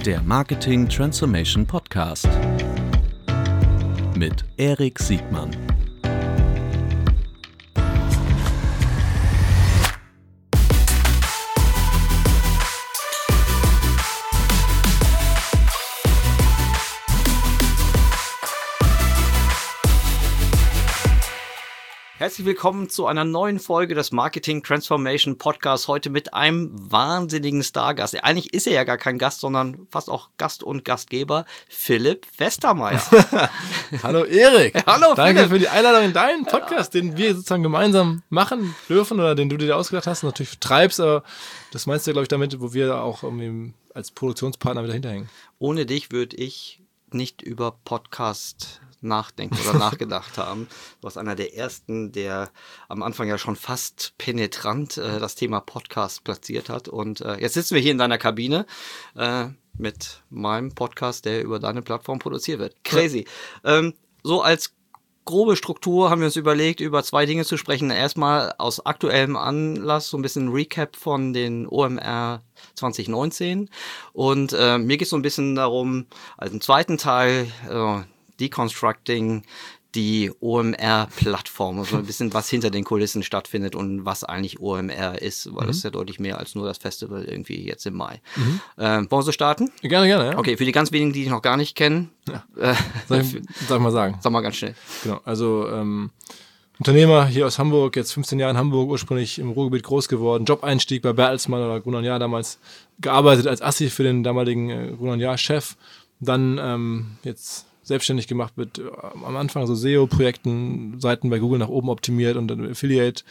Der Marketing Transformation Podcast mit Erik Siegmann. Herzlich willkommen zu einer neuen Folge des Marketing Transformation Podcasts. Heute mit einem wahnsinnigen Stargast. Eigentlich ist er ja gar kein Gast, sondern fast auch Gast und Gastgeber, Philipp Westermeier. Hallo Erik. Hallo Danke Philipp. für die Einladung in deinen Podcast, den wir sozusagen gemeinsam machen dürfen oder den du dir ausgedacht hast und natürlich treibst, aber das meinst du, glaube ich, damit, wo wir auch irgendwie als Produktionspartner wieder hinterhängen. Ohne dich würde ich nicht über Podcast nachdenken oder nachgedacht haben. Du warst einer der ersten, der am Anfang ja schon fast penetrant das Thema Podcast platziert hat. Und jetzt sitzen wir hier in deiner Kabine mit meinem Podcast, der über deine Plattform produziert wird. Crazy. So als grobe Struktur haben wir uns überlegt, über zwei Dinge zu sprechen. Erstmal aus aktuellem Anlass so ein bisschen Recap von den OMR 2019. Und mir geht es so ein bisschen darum, als im zweiten Teil Deconstructing die OMR-Plattform, also ein bisschen was hinter den Kulissen stattfindet und was eigentlich OMR ist, weil das ist ja deutlich mehr als nur das Festival irgendwie jetzt im Mai. Wollen wir so starten? Gerne, ja. Okay, für die ganz wenigen, die dich noch gar nicht kennen. Ja. Sag mal sagen. Sag mal ganz schnell. Genau, also Unternehmer hier aus Hamburg, jetzt 15 Jahre in Hamburg, ursprünglich im Ruhrgebiet groß geworden, Job-Einstieg bei Bertelsmann oder Gruner & Jahr damals, gearbeitet als Assi für den damaligen Gruner & Jahr-Chef, dann jetzt selbstständig gemacht mit am Anfang so SEO-Projekten, Seiten bei Google nach oben optimiert und dann Affiliate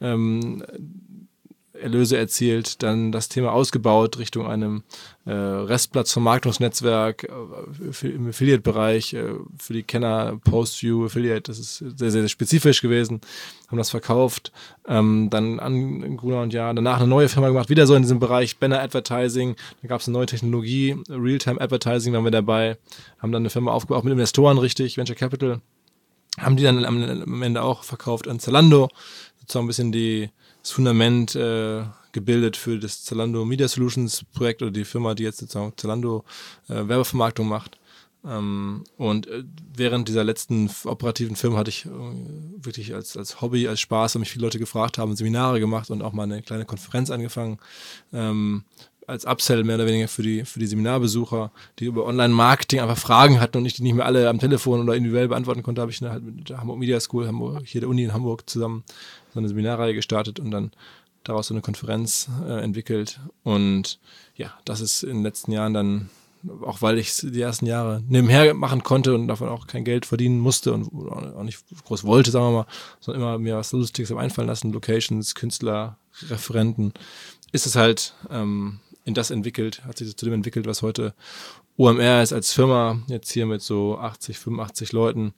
Erlöse erzielt, dann das Thema ausgebaut Richtung einem Restplatzvermarktungsnetzwerk im Affiliate-Bereich für die Kenner Postview Affiliate, das ist sehr, sehr spezifisch gewesen, haben das verkauft, dann an Gruner & Jahr, danach eine neue Firma gemacht, wieder so in diesem Bereich Banner Advertising, da gab es eine neue Technologie, Realtime Advertising waren wir dabei, haben dann eine Firma aufgebaut, auch mit Investoren richtig, Venture Capital, haben die dann am Ende auch verkauft an Zalando, sozusagen ein bisschen das Fundament gebildet für das Zalando Media Solutions Projekt oder die Firma, die jetzt sozusagen Zalando Werbevermarktung macht. Und während dieser letzten operativen Firma hatte ich wirklich als Hobby, als Spaß, haben mich viele Leute gefragt, haben Seminare gemacht und auch mal eine kleine Konferenz angefangen. Als Upsell mehr oder weniger für die Seminarbesucher, die über Online-Marketing einfach Fragen hatten und ich die nicht mehr alle am Telefon oder individuell beantworten konnte, habe ich dann halt mit der Hamburg Media School, hier der Uni in Hamburg zusammen so eine Seminarreihe gestartet und dann daraus so eine Konferenz entwickelt. Und ja, das ist in den letzten Jahren dann, auch weil ich die ersten Jahre nebenher machen konnte und davon auch kein Geld verdienen musste und auch nicht groß wollte, sagen wir mal, sondern immer mir was Lustiges einfallen lassen, Locations, Künstler, Referenten, ist es halt in das entwickelt, hat sich zu dem entwickelt, was heute OMR ist als Firma, jetzt hier mit so 80, 85 Leuten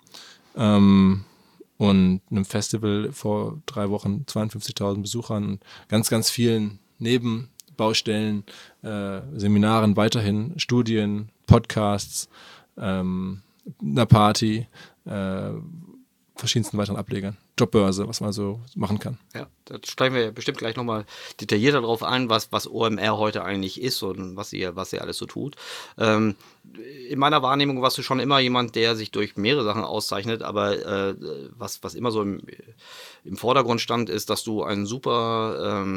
und einem Festival vor 3 Wochen, 52.000 Besuchern, ganz, ganz vielen Nebenbaustellen, Seminaren weiterhin, Studien, Podcasts, einer Party, verschiedensten weiteren Ablegern. Jobbörse, was man so machen kann. Ja, da steigen wir bestimmt gleich nochmal detaillierter darauf ein, was OMR heute eigentlich ist und was ihr alles so tut. In meiner Wahrnehmung warst du schon immer jemand, der sich durch mehrere Sachen auszeichnet, aber was immer so im Vordergrund stand, ist, dass du ein super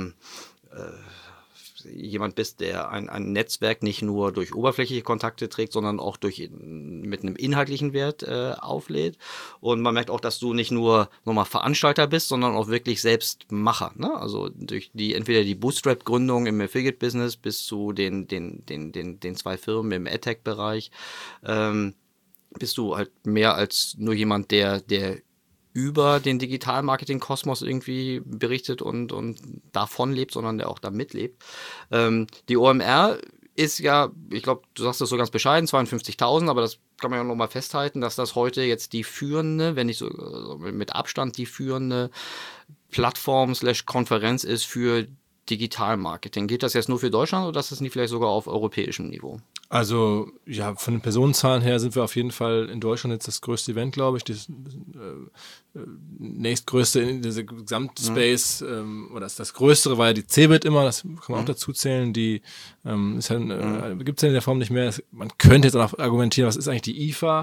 jemand bist, der ein Netzwerk nicht nur durch oberflächliche Kontakte trägt, sondern auch mit einem inhaltlichen Wert auflädt. Und man merkt auch, dass du nicht nur nochmal Veranstalter bist, sondern auch wirklich Selbstmacher. Ne? Also durch entweder die Bootstrap-Gründung im Affiliate-Business bis zu den 2 Firmen im AdTech-Bereich bist du halt mehr als nur jemand, der über den Digital-Marketing-Kosmos irgendwie berichtet und davon lebt, sondern der auch da mitlebt. Die OMR ist ja, ich glaube, du sagst das so ganz bescheiden, 52.000, aber das kann man ja nochmal festhalten, dass das heute jetzt die führende, wenn nicht so mit Abstand die führende Plattform/Konferenz ist für Digital-Marketing. Geht das jetzt nur für Deutschland oder ist das nicht vielleicht sogar auf europäischem Niveau? Also, ja, von den Personenzahlen her sind wir auf jeden Fall in Deutschland jetzt das größte Event, glaube ich. Das nächstgrößte in dieser Gesamtspace, oder das größere war ja die CeBIT immer, das kann man auch dazu zählen. Die ist halt, gibt es ja in der Form nicht mehr. Man könnte jetzt auch argumentieren, was ist eigentlich die IFA?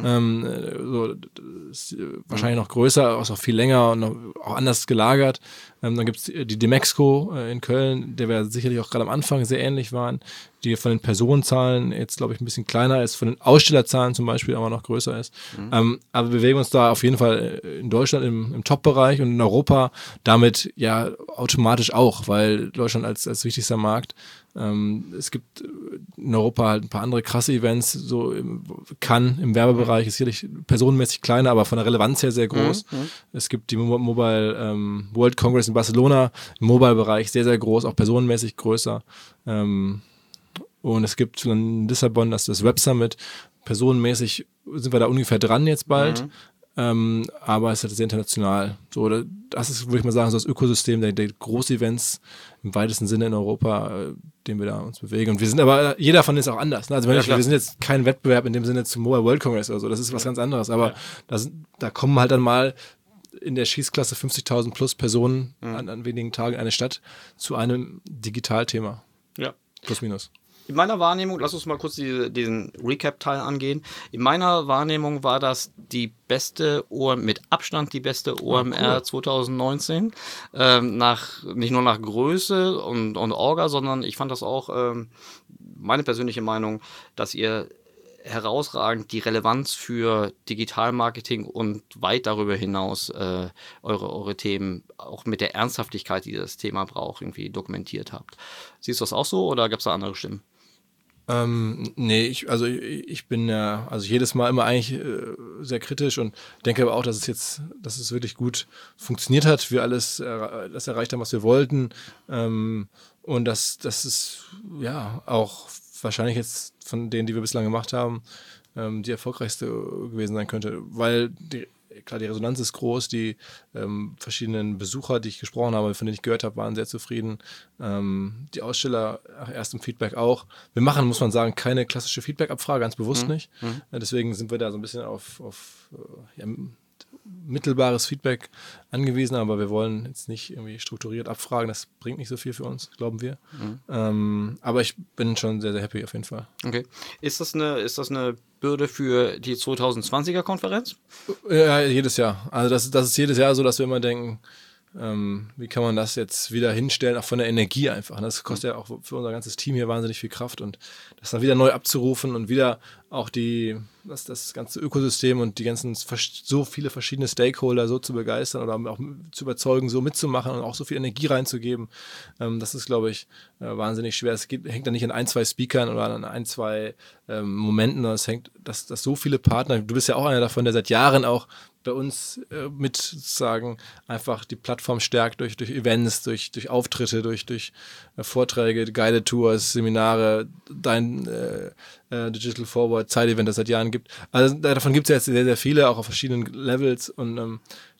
Ist wahrscheinlich noch größer, auch viel länger und noch, auch anders gelagert. Dann gibt es die Demexco in Köln, der wir sicherlich auch gerade am Anfang sehr ähnlich waren, die von den Personenzahlen jetzt, glaube ich, ein bisschen kleiner ist, von den Ausstellerzahlen zum Beispiel aber noch größer ist. Aber wir bewegen uns da auf jeden Fall in Deutschland im Top-Bereich und in Europa damit ja automatisch auch, weil Deutschland als wichtigster Markt, es gibt in Europa halt ein paar andere krasse Events, so Cannes im Werbebereich ist sicherlich personenmäßig kleiner, aber von der Relevanz her sehr groß. Es gibt die Mobile World Congress in Barcelona, im Mobile-Bereich sehr, sehr groß, auch personenmäßig größer. Und es gibt in Lissabon das Web Summit. Personenmäßig sind wir da ungefähr dran jetzt bald. Aber es ist halt sehr international. So, das ist, würde ich mal sagen, so das Ökosystem der Großevents im weitesten Sinne in Europa, dem wir da uns bewegen. Und wir sind aber, jeder von denen ist auch anders. Ne? Also wir sind jetzt kein Wettbewerb in dem Sinne zum Mobile World Congress oder so. Das ist was ganz anderes. Aber da kommen halt dann mal in der Schießklasse 50.000 plus Personen an wenigen Tagen in eine Stadt zu einem Digitalthema. Ja. Plus minus. In meiner Wahrnehmung, lass uns mal kurz diesen Recap-Teil angehen. In meiner Wahrnehmung war das mit Abstand die beste OMR 2019. Nicht nur nach Größe und Orga, sondern ich fand das auch, meine persönliche Meinung, dass ihr herausragend die Relevanz für Digitalmarketing und weit darüber hinaus eure Themen auch mit der Ernsthaftigkeit, die das Thema braucht, irgendwie dokumentiert habt. Siehst du das auch so oder gab es da andere Stimmen? Nee, ich bin ja, also jedes Mal immer eigentlich sehr kritisch und denke aber auch, dass es wirklich gut funktioniert hat, wir alles das erreicht haben, was wir wollten, und dass es ja auch wahrscheinlich jetzt von denen, die wir bislang gemacht haben, die erfolgreichste gewesen sein könnte, weil die Resonanz ist groß, die verschiedenen Besucher, die ich gesprochen habe, von denen ich gehört habe, waren sehr zufrieden. Die Aussteller erst im Feedback auch. Wir machen, muss man sagen, keine klassische Feedback-Abfrage, ganz bewusst nicht. Deswegen sind wir da so ein bisschen auf mittelbares Feedback angewiesen, aber wir wollen jetzt nicht irgendwie strukturiert abfragen, das bringt nicht so viel für uns, glauben wir. Aber ich bin schon sehr, sehr happy auf jeden Fall. Okay. Ist das eine Bürde für die 2020er Konferenz? Ja, jedes Jahr. Also das ist jedes Jahr so, dass wir immer denken, wie kann man das jetzt wieder hinstellen, auch von der Energie einfach. Das kostet ja auch für unser ganzes Team hier wahnsinnig viel Kraft und das dann wieder neu abzurufen und wieder auch das ganze Ökosystem und die ganzen so viele verschiedene Stakeholder so zu begeistern oder auch zu überzeugen, so mitzumachen und auch so viel Energie reinzugeben. Das ist, glaube ich, wahnsinnig schwer. Es hängt dann nicht an ein, zwei Speakern oder an ein, zwei Momenten, sondern es hängt, dass so viele Partner, du bist ja auch einer davon, der seit Jahren auch bei uns mit sozusagen einfach die Plattform stärkt durch Events, durch Auftritte, durch Vorträge, Guided Tours, Seminare, dein Digital Forward, Zeitevent, das seit Jahren gibt. Also davon gibt es ja jetzt sehr, sehr viele, auch auf verschiedenen Levels und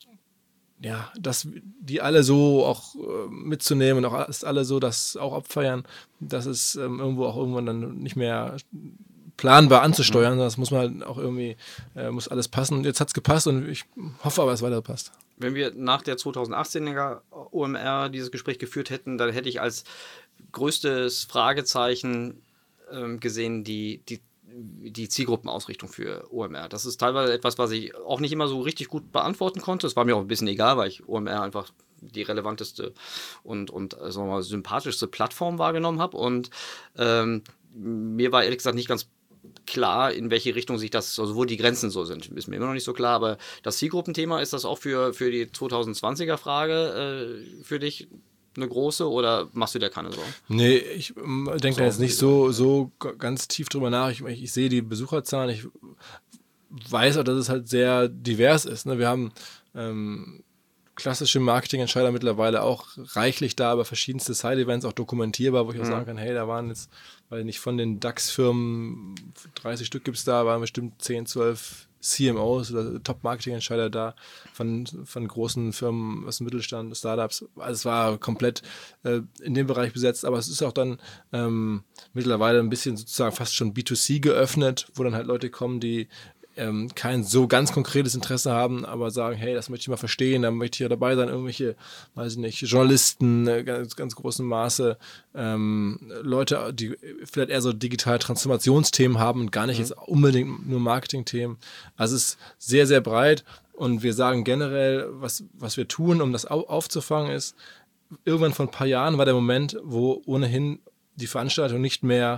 dass die alle so auch mitzunehmen und auch alle so das auch abfeiern, das ist irgendwann dann nicht mehr planbar anzusteuern, das muss man halt auch irgendwie, muss alles passen. Und jetzt hat es gepasst und ich hoffe aber, es weiter passt. Wenn wir nach der 2018er OMR dieses Gespräch geführt hätten, dann hätte ich als größtes Fragezeichen gesehen, die Zielgruppenausrichtung für OMR. Das ist teilweise etwas, was ich auch nicht immer so richtig gut beantworten konnte. Es war mir auch ein bisschen egal, weil ich OMR einfach die relevanteste und sagen wir mal, sympathischste Plattform wahrgenommen habe. Und mir war ehrlich gesagt nicht ganz klar, in welche Richtung sich das, also wo die Grenzen so sind. Ist mir immer noch nicht so klar, aber das Zielgruppenthema, ist das auch für die 2020er Frage für dich eine große oder machst du dir keine Sorgen? Nee, ich denke da jetzt nicht so ganz tief drüber nach. Ich sehe die Besucherzahlen, ich weiß auch, dass es halt sehr divers ist. Ne? Wir haben klassische Marketingentscheider mittlerweile auch reichlich da, aber verschiedenste Side-Events auch dokumentierbar, wo ich auch sagen kann, hey, da waren jetzt, weil nicht von den DAX-Firmen 30 Stück gibt es da, waren bestimmt 10, 12 CMOs oder Top-Marketing-Entscheider da von großen Firmen aus dem Mittelstand, Startups. Also es war komplett in dem Bereich besetzt, aber es ist auch dann mittlerweile ein bisschen sozusagen fast schon B2C geöffnet, wo dann halt Leute kommen, die kein so ganz konkretes Interesse haben, aber sagen, hey, das möchte ich mal verstehen, da möchte ich ja dabei sein, irgendwelche, weiß ich nicht, Journalisten, ganz, ganz großem Maße, Leute, die vielleicht eher so digitale Transformationsthemen haben und gar nicht jetzt unbedingt nur Marketingthemen. Also es ist sehr, sehr breit und wir sagen generell, was wir tun, um das aufzufangen, ist, irgendwann vor ein paar Jahren war der Moment, wo ohnehin die Veranstaltung nicht mehr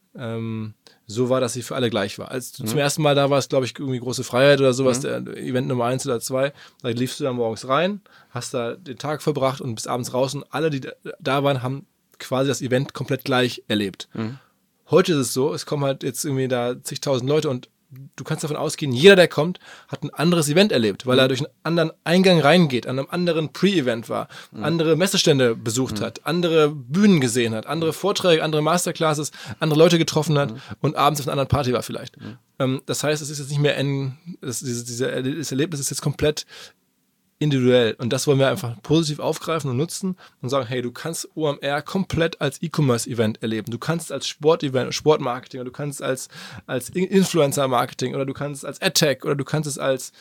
so war, dass sie für alle gleich war. Als du zum ersten Mal da warst, glaube ich, irgendwie große Freiheit oder sowas, der Event Nummer 1 oder 2, da liefst du dann morgens rein, hast da den Tag verbracht und bis abends raus und alle, die da waren, haben quasi das Event komplett gleich erlebt. Heute ist es so, es kommen halt jetzt irgendwie da zigtausend Leute und du kannst davon ausgehen, jeder, der kommt, hat ein anderes Event erlebt, weil er durch einen anderen Eingang reingeht, an einem anderen Pre-Event war, andere Messestände besucht hat, andere Bühnen gesehen hat, andere Vorträge, andere Masterclasses, andere Leute getroffen hat und abends auf einer anderen Party war vielleicht. Das heißt, es ist jetzt nicht mehr das Erlebnis ist jetzt komplett individuell und das wollen wir einfach positiv aufgreifen und nutzen und sagen, hey, du kannst OMR komplett als E-Commerce-Event erleben, du kannst es als Sport-Event, Sportmarketing oder du kannst es als Influencer-Marketing oder du kannst es als AdTech oder du kannst es als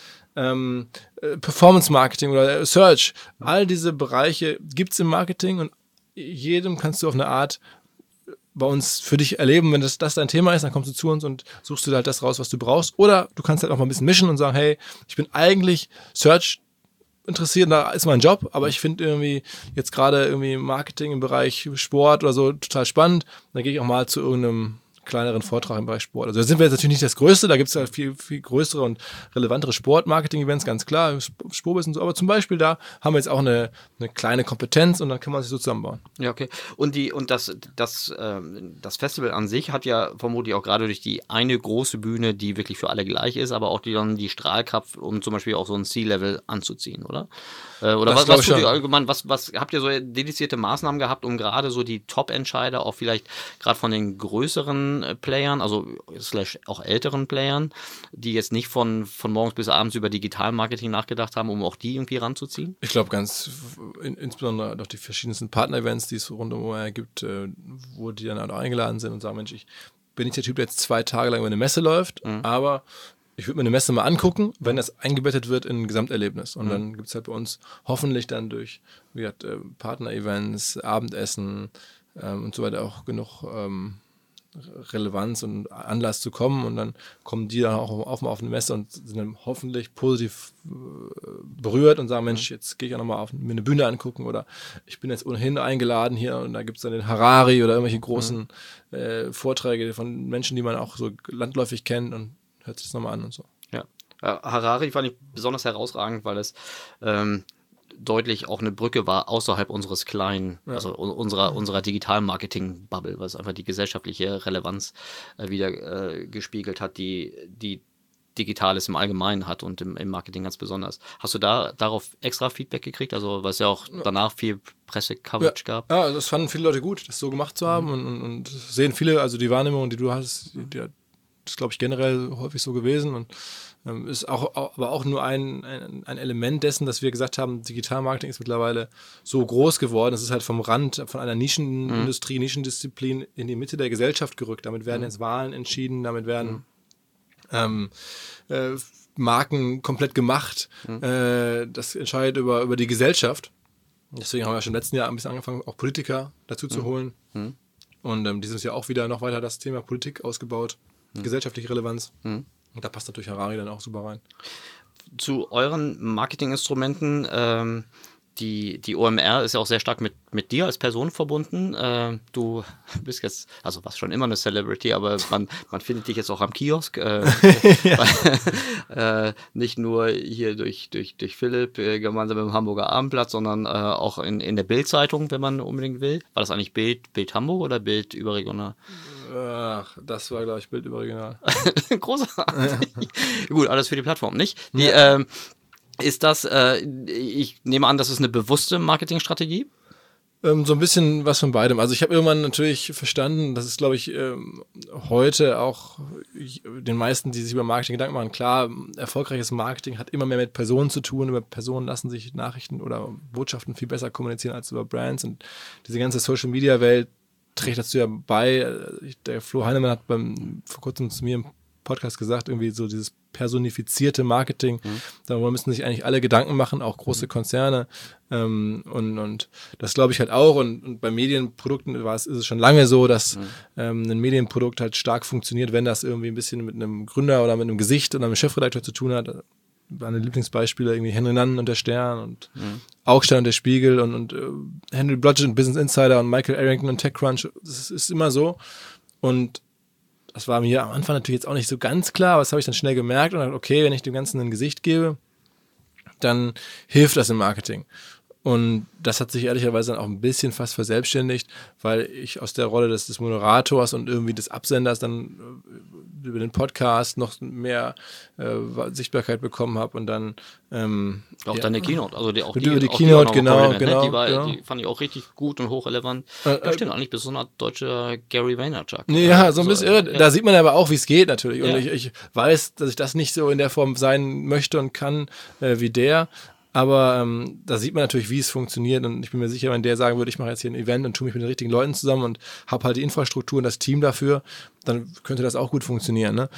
Performance-Marketing oder Search. All diese Bereiche gibt es im Marketing und jedem kannst du auf eine Art bei uns für dich erleben. Wenn das dein Thema ist, dann kommst du zu uns und suchst du halt das raus, was du brauchst. Oder du kannst halt auch mal ein bisschen mischen und sagen, hey, ich bin eigentlich Search interessiert, da ist mein Job, aber ich finde irgendwie jetzt gerade irgendwie Marketing im Bereich Sport oder so total spannend. Dann gehe ich auch mal zu irgendeinem kleineren Vortrag im Bereich Sport. Also da sind wir jetzt natürlich nicht das Größte, da gibt es ja viel, viel größere und relevantere Sport-Marketing-Events, ganz klar, Spobis und so, aber zum Beispiel da haben wir jetzt auch eine kleine Kompetenz und dann kann man sich so zusammenbauen. Ja, okay. Und das Festival an sich hat ja vermutlich auch gerade durch die eine große Bühne, die wirklich für alle gleich ist, aber auch die Strahlkraft, um zum Beispiel auch so ein C-Level anzuziehen, oder? Oder was tut ihr allgemein, was habt ihr so dedizierte Maßnahmen gehabt, um gerade so die Top-Entscheider auch vielleicht gerade von den größeren Playern, also / auch älteren Playern, die jetzt nicht von morgens bis abends über Digital-Marketing nachgedacht haben, um auch die irgendwie ranzuziehen? Ich glaube insbesondere durch die verschiedensten Partner-Events, die es rund um OMR gibt, wo die dann auch eingeladen sind und sagen, Mensch, ich bin nicht der Typ, der jetzt 2 Tage lang über eine Messe läuft, aber ich würde mir eine Messe mal angucken, wenn das eingebettet wird in ein Gesamterlebnis. Und dann gibt es halt bei uns hoffentlich dann durch Partner-Events, Abendessen und so weiter auch genug Relevanz und Anlass zu kommen und dann kommen die dann auch auf eine Messe und sind dann hoffentlich positiv berührt und sagen, Mensch, jetzt gehe ich auch nochmal mir eine Bühne angucken oder ich bin jetzt ohnehin eingeladen hier und da gibt es dann den Harari oder irgendwelche großen Vorträge von Menschen, die man auch so landläufig kennt und hört sich das nochmal an und so. Ja, Harari fand ich besonders herausragend, weil es deutlich auch eine Brücke war außerhalb unseres kleinen, also unserer Digital-Marketing-Bubble, was einfach die gesellschaftliche Relevanz wieder gespiegelt hat, die Digitales im Allgemeinen hat und im Marketing ganz besonders. Hast du darauf extra Feedback gekriegt? Also, weil es ja auch danach viel Presse-Coverage gab. Ja, das fanden viele Leute gut, das so gemacht zu haben und sehen viele, also die Wahrnehmung, die du hast, die ist, glaube ich, generell häufig so gewesen und ist aber auch nur ein Element dessen, dass wir gesagt haben, Digital-Marketing ist mittlerweile so groß geworden, es ist halt vom Rand, von einer Nischenindustrie, Nischendisziplin in die Mitte der Gesellschaft gerückt. Damit werden jetzt Wahlen entschieden, damit werden Marken komplett gemacht. Das entscheidet über die Gesellschaft. Deswegen haben wir schon im letzten Jahr ein bisschen angefangen, auch Politiker dazu zu holen. Und dieses Jahr auch wieder noch weiter das Thema Politik ausgebaut, gesellschaftliche Relevanz. Und da passt natürlich Harari dann auch super rein. Zu euren Marketinginstrumenten, die OMR ist ja auch sehr stark mit dir als Person verbunden. Du bist jetzt, also warst schon immer eine Celebrity, aber man findet dich jetzt auch am Kiosk. Nicht nur hier durch Philipp gemeinsam mit dem Hamburger Abendblatt, sondern auch in der Bild-Zeitung, wenn man unbedingt will. War das eigentlich Bild Hamburg oder Bild überregional? Ach, das war, glaube ich, Bild überregional. Großartig. Gut, alles für die Plattform, nicht? Ist das, ich nehme an, das ist eine bewusste Marketingstrategie? So ein bisschen was von beidem. Also ich habe irgendwann natürlich verstanden, das ist, glaube ich, heute auch den meisten, die sich über Marketing Gedanken machen, klar, erfolgreiches Marketing hat immer mehr mit Personen zu tun. Über Personen lassen sich Nachrichten oder Botschaften viel besser kommunizieren als über Brands. Und diese ganze Social-Media-Welt trägt dazu ja bei. Der Flo Heinemann hat vor kurzem zu mir im Podcast gesagt, irgendwie so dieses personifizierte Marketing, darüber müssen sich eigentlich alle Gedanken machen, auch große Konzerne, und das glaube ich halt auch, und bei Medienprodukten ist es schon lange so, dass ein Medienprodukt halt stark funktioniert, wenn das irgendwie ein bisschen mit einem Gründer oder mit einem Gesicht oder einem Chefredakteur zu tun hat. Meine Lieblingsbeispiele irgendwie Henry Nannen und der Stern und Augstein und der Spiegel und Henry Blodgett und Business Insider und Michael Arrington und TechCrunch, das ist immer so, und das war mir am Anfang natürlich jetzt auch nicht so ganz klar, aber das habe ich dann schnell gemerkt und dachte, okay, wenn ich dem Ganzen ein Gesicht gebe, dann hilft das im Marketing. Und das hat sich ehrlicherweise dann auch ein bisschen fast verselbstständigt, weil ich aus der Rolle des Moderators und irgendwie des Absenders dann über den Podcast noch mehr Sichtbarkeit bekommen habe und dann auch deine Keynote, also die Keynote, genau. Die fand ich auch richtig gut und hochrelevant. Da steht eigentlich bis so eine deutsche Gary Vaynerchuk. Ja, so ein bisschen irre. Da sieht man aber auch, wie es geht natürlich. Und ich weiß, dass ich das nicht so in der Form sein möchte und kann wie der. Aber da sieht man natürlich, wie es funktioniert, und ich bin mir sicher, wenn der sagen würde, ich mache jetzt hier ein Event und tue mich mit den richtigen Leuten zusammen und habe halt die Infrastruktur und das Team dafür, dann könnte das auch gut funktionieren. Ne?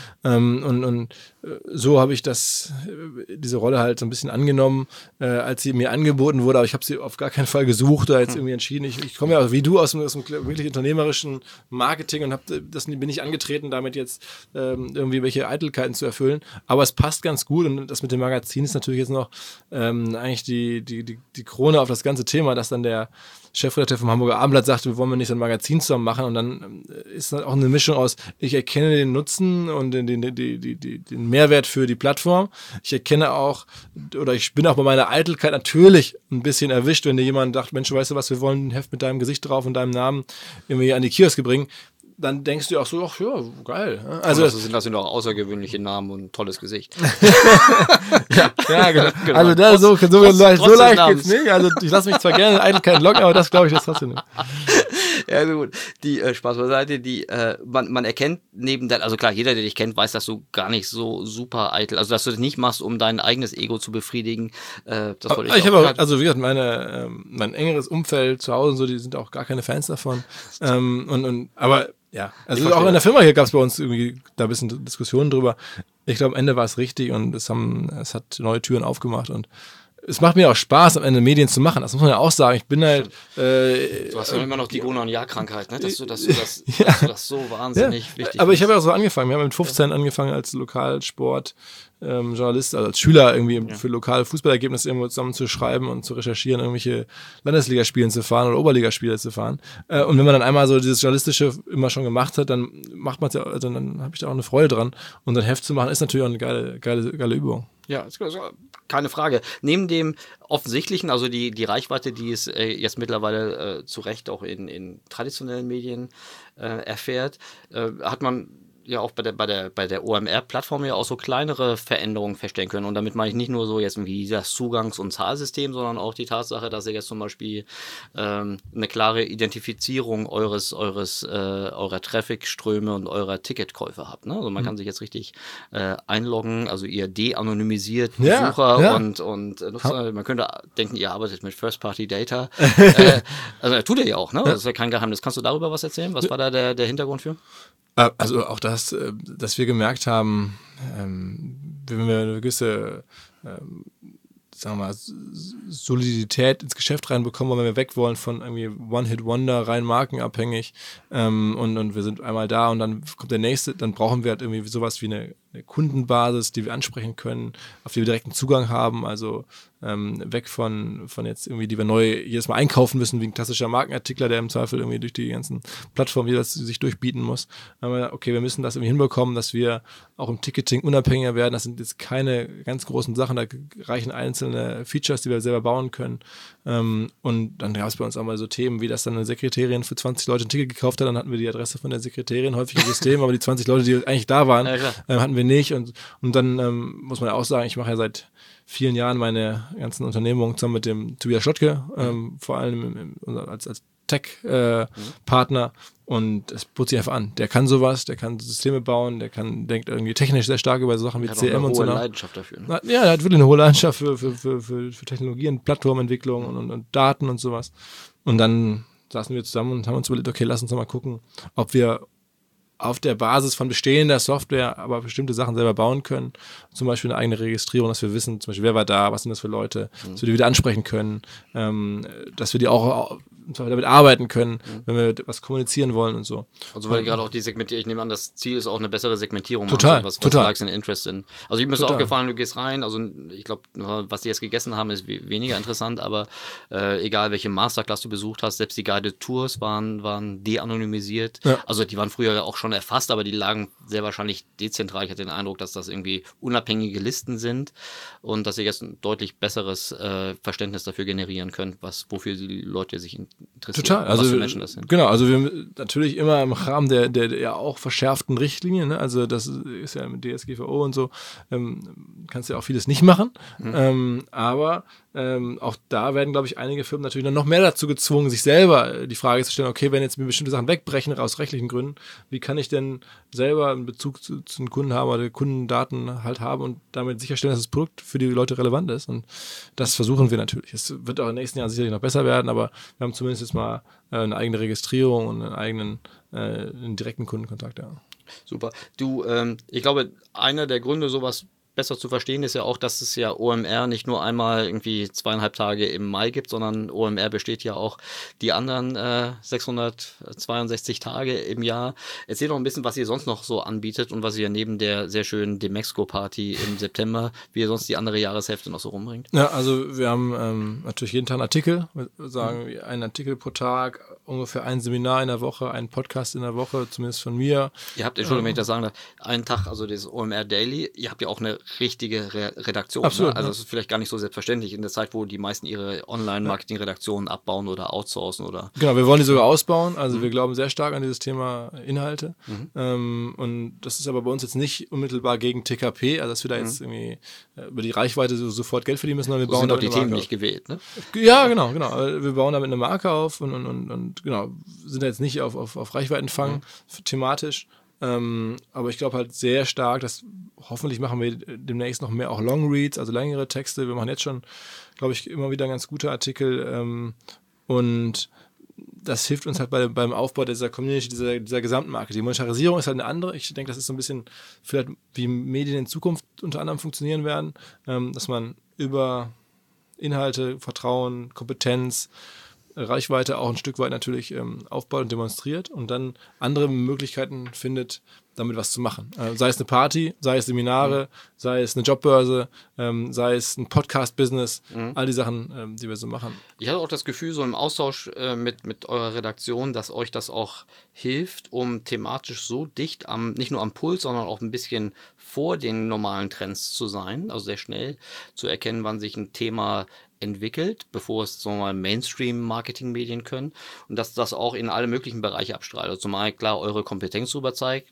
So habe ich diese Rolle halt so ein bisschen angenommen, als sie mir angeboten wurde, aber ich habe sie auf gar keinen Fall gesucht oder jetzt irgendwie entschieden. Ich komme ja auch wie du aus dem wirklich unternehmerischen Marketing und bin ich angetreten, damit jetzt irgendwie welche Eitelkeiten zu erfüllen. Aber es passt ganz gut, und das mit dem Magazin ist natürlich jetzt noch eigentlich die Krone auf das ganze Thema, dass dann der Chefredakteur vom Hamburger Abendblatt sagte, wir wollen nicht so ein Magazin zusammen machen, und dann ist das auch eine Mischung aus, ich erkenne den Nutzen und den Mehrwert für die Plattform. Ich erkenne auch, oder ich bin auch bei meiner Eitelkeit natürlich ein bisschen erwischt, wenn dir jemand sagt, Mensch, weißt du was, wir wollen ein Heft mit deinem Gesicht drauf und deinem Namen irgendwie an die Kioske bringen. Dann denkst du auch so, ach ja, geil. Also das sind auch außergewöhnliche Namen und ein tolles Gesicht. ja, genau. Also da so leicht geht's nicht. Also ich lasse mich zwar gerne in Eitelkeit locken, aber das glaube ich jetzt trotzdem nicht. Ja, gut. Die Spaß beiseite, man erkennt also klar, jeder, der dich kennt, weiß, dass du gar nicht so super eitel, also dass du das nicht machst, um dein eigenes Ego zu befriedigen. Das wollte ich habe auch, also wie gesagt, mein engeres Umfeld zu Hause und so, die sind auch gar keine Fans davon. Aber ja, also auch in der Firma hier gab es bei uns irgendwie da ein bisschen Diskussionen drüber. Ich glaube, am Ende war es richtig, und es hat neue Türen aufgemacht, und es macht mir auch Spaß, am Ende Medien zu machen. Das muss man ja auch sagen. Ich bin halt... du hast ja immer noch die Gon- und Ja-Krankheit, ne? dass du das so wahnsinnig wichtig aber ich habe ja auch so angefangen. Wir haben mit 15 angefangen als Lokalsport Journalist, also als Schüler irgendwie für lokale Fußballergebnisse irgendwo zusammen zu schreiben und zu recherchieren, irgendwelche Landesligaspielen zu fahren oder Oberligaspiele zu fahren. Und wenn man dann einmal so dieses Journalistische immer schon gemacht hat, dann macht man ja, also dann habe ich da auch eine Freude dran. Und ein Heft zu machen ist natürlich auch eine geile Übung. Ja, keine Frage. Neben dem Offensichtlichen, also die Reichweite, die es jetzt mittlerweile zu Recht auch in traditionellen Medien erfährt, hat man ja auch bei der OMR-Plattform ja auch so kleinere Veränderungen feststellen können. Und damit meine ich nicht nur so jetzt wie das Zugangs- und Zahlsystem, sondern auch die Tatsache, dass ihr jetzt zum Beispiel eine klare Identifizierung eurer Traffic-Ströme und eurer Ticketkäufe habt. Ne? Also man kann sich jetzt richtig einloggen, also ihr de-anonymisiert Besucher und Nutzer. Man könnte denken, ihr arbeitet mit First-Party-Data. Also tut ihr ja auch, ne? Das ist ja kein Geheimnis. Kannst du darüber was erzählen? Was war da der Hintergrund für? Also auch das, dass wir gemerkt haben, wenn wir eine gewisse, sagen wir mal, Solidität ins Geschäft reinbekommen, wenn wir weg wollen von irgendwie One-Hit-Wonder, rein markenabhängig, und wir sind einmal da und dann kommt der nächste, dann brauchen wir halt irgendwie sowas wie eine Kundenbasis, die wir ansprechen können, auf die wir direkten Zugang haben, also weg von jetzt irgendwie, die wir neu jedes Mal einkaufen müssen, wie ein klassischer Markenartikler, der im Zweifel irgendwie durch die ganzen Plattformen jeweils sich durchbieten muss. Aber okay, wir müssen das irgendwie hinbekommen, dass wir auch im Ticketing unabhängiger werden. Das sind jetzt keine ganz großen Sachen, da reichen einzelne Features, die wir selber bauen können. Und dann gab es bei uns auch mal so Themen, wie dass dann eine Sekretärin für 20 Leute ein Ticket gekauft hat, dann hatten wir die Adresse von der Sekretärin häufig im System, aber die 20 Leute, die eigentlich da waren, hatten wir wir nicht. Und dann muss man ja auch sagen, ich mache ja seit vielen Jahren meine ganzen Unternehmungen zusammen mit dem Tobias Schottke, vor allem als Tech-Partner. Und es putzt sich einfach an. Der kann sowas, der kann Systeme bauen, denkt irgendwie technisch sehr stark über so Sachen wie CM und so. Er hat eine hohe Leidenschaft dafür. Ne? Ja, er hat wirklich eine hohe Leidenschaft für Technologien, Plattformentwicklung und Daten und sowas. Und dann saßen wir zusammen und haben uns überlegt, okay, lass uns doch mal gucken, ob wir auf der Basis von bestehender Software aber bestimmte Sachen selber bauen können. Zum Beispiel eine eigene Registrierung, dass wir wissen, zum Beispiel, wer war da, was sind das für Leute, dass wir die wieder ansprechen können, dass wir die auch damit arbeiten können, wenn wir was kommunizieren wollen und so. Also weil gerade auch die Segmentierung, ich nehme an, das Ziel ist auch eine bessere Segmentierung. Total, was total. Likes and Interest sind. Also ich mir ist auch gefallen, du gehst rein, also ich glaube, was die jetzt gegessen haben, ist weniger interessant, aber egal welche Masterclass du besucht hast, selbst die Guided Tours waren de-anonymisiert. Ja. Also die waren früher auch schon erfasst, aber die lagen sehr wahrscheinlich dezentral. Ich hatte den Eindruck, dass das irgendwie unabhängige Listen sind und dass ihr jetzt ein deutlich besseres Verständnis dafür generieren könnt, wofür die Leute sich interessieren. Total, also was für Menschen das sind. Genau, also wir natürlich immer im Rahmen der ja auch verschärften Richtlinien, ne? Also das ist ja mit DSGVO und so, kannst du ja auch vieles nicht machen, aber auch da werden, glaube ich, einige Firmen natürlich noch mehr dazu gezwungen, sich selber die Frage zu stellen, okay, wenn jetzt mir bestimmte Sachen wegbrechen aus rechtlichen Gründen, wie kann ich denn selber einen Bezug zu den Kunden haben oder Kundendaten halt haben und damit sicherstellen, dass das Produkt für die Leute relevant ist, und das versuchen wir natürlich. Es wird auch in den nächsten Jahren sicherlich noch besser werden, aber wir haben zumindest jetzt mal eine eigene Registrierung und einen direkten Kundenkontakt, ja. Super. Du, ich glaube, einer der Gründe, sowas besser zu verstehen ist ja auch, dass es ja OMR nicht nur einmal irgendwie 2,5 Tage im Mai gibt, sondern OMR besteht ja auch die anderen 662 Tage im Jahr. Erzähl doch ein bisschen, was ihr sonst noch so anbietet und was ihr neben der sehr schönen Demexco-Party im September, wie ihr sonst die andere Jahreshälfte noch so rumbringt. Ja, also wir haben natürlich jeden Tag einen Artikel, wir sagen einen Artikel pro Tag, ungefähr ein Seminar in der Woche, einen Podcast in der Woche, zumindest von mir. Ihr habt, Entschuldigung, wenn ich das sagen darf, einen Tag, also das OMR Daily, ihr habt ja auch eine richtige Redaktion. Absolut, ne? Also das ist vielleicht gar nicht so selbstverständlich in der Zeit, wo die meisten ihre Online-Marketing-Redaktionen abbauen oder outsourcen oder... Genau, wir wollen die sogar ausbauen, also wir glauben sehr stark an dieses Thema Inhalte, und das ist aber bei uns jetzt nicht unmittelbar gegen TKP, also dass wir da jetzt irgendwie über die Reichweite sofort Geld verdienen müssen, sondern wir bauen sind da doch die Themen nicht gewählt, ne? Ja, genau. Wir bauen damit eine Marke auf und genau, sind da jetzt nicht auf Reichweitenfang thematisch. Aber ich glaube halt sehr stark, dass hoffentlich machen wir demnächst noch mehr auch Longreads, also längere Texte. Wir machen jetzt schon, glaube ich, immer wieder ganz gute Artikel, und das hilft uns halt beim Aufbau dieser Community, dieser Gesamtmarke. Die Monetarisierung ist halt eine andere. Ich denke, das ist so ein bisschen vielleicht, wie Medien in Zukunft unter anderem funktionieren werden, dass man über Inhalte, Vertrauen, Kompetenz, Reichweite auch ein Stück weit natürlich aufbaut und demonstriert und dann andere Möglichkeiten findet, damit was zu machen. Sei es eine Party, sei es Seminare, sei es eine Jobbörse, sei es ein Podcast-Business, all die Sachen, die wir so machen. Ich hatte auch das Gefühl, so im Austausch mit eurer Redaktion, dass euch das auch hilft, um thematisch so dicht nicht nur am Puls, sondern auch ein bisschen vor den normalen Trends zu sein, also sehr schnell zu erkennen, wann sich ein Thema entwickelt, bevor es so mal Mainstream-Marketing-Medien können, und dass das auch in alle möglichen Bereiche abstrahlt. Also zumal klar eure Kompetenz darüber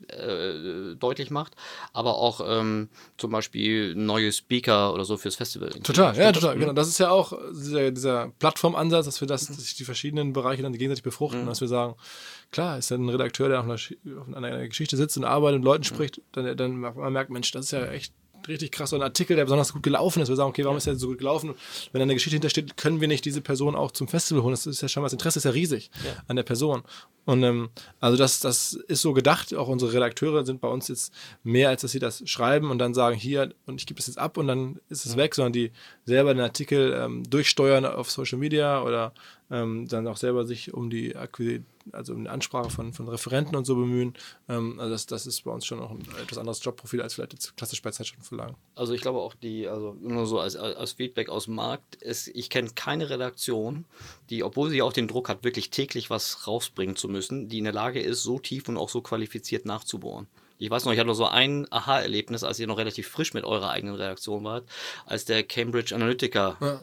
deutlich macht, aber auch zum Beispiel neue Speaker oder so fürs Festival. Total, ja, total. Genau. Das ist ja auch dieser Plattformansatz, dass sich die verschiedenen Bereiche dann gegenseitig befruchten, dass wir sagen, klar, ist ja ein Redakteur, der auf einer Geschichte sitzt und arbeitet und Leuten spricht, dann man merkt, Mensch, das ist ja echt richtig krass, so ein Artikel, der besonders gut gelaufen ist. Wir sagen, okay, warum ist der so gut gelaufen? Wenn da eine Geschichte hintersteht, können wir nicht diese Person auch zum Festival holen. Das ist ja schon mal, das Interesse ist ja riesig an der Person. Und also das ist so gedacht. Auch unsere Redakteure sind bei uns jetzt mehr, als dass sie das schreiben und dann sagen, hier, und ich gebe es jetzt ab und dann ist es weg, sondern die selber den Artikel durchsteuern auf Social Media oder dann auch selber sich um die um die Ansprache von Referenten und so bemühen. Also das ist bei uns schon noch ein etwas anderes Jobprofil als vielleicht jetzt klassisch bei Zeitschriftenverlagen. Also ich glaube auch also nur so als Feedback aus dem Markt, ich kenne keine Redaktion, die, obwohl sie auch den Druck hat, wirklich täglich was rausbringen zu müssen, die in der Lage ist, so tief und auch so qualifiziert nachzubohren. Ich weiß noch, ich hatte noch so ein Aha-Erlebnis, als ihr noch relativ frisch mit eurer eigenen Redaktion wart, als der Cambridge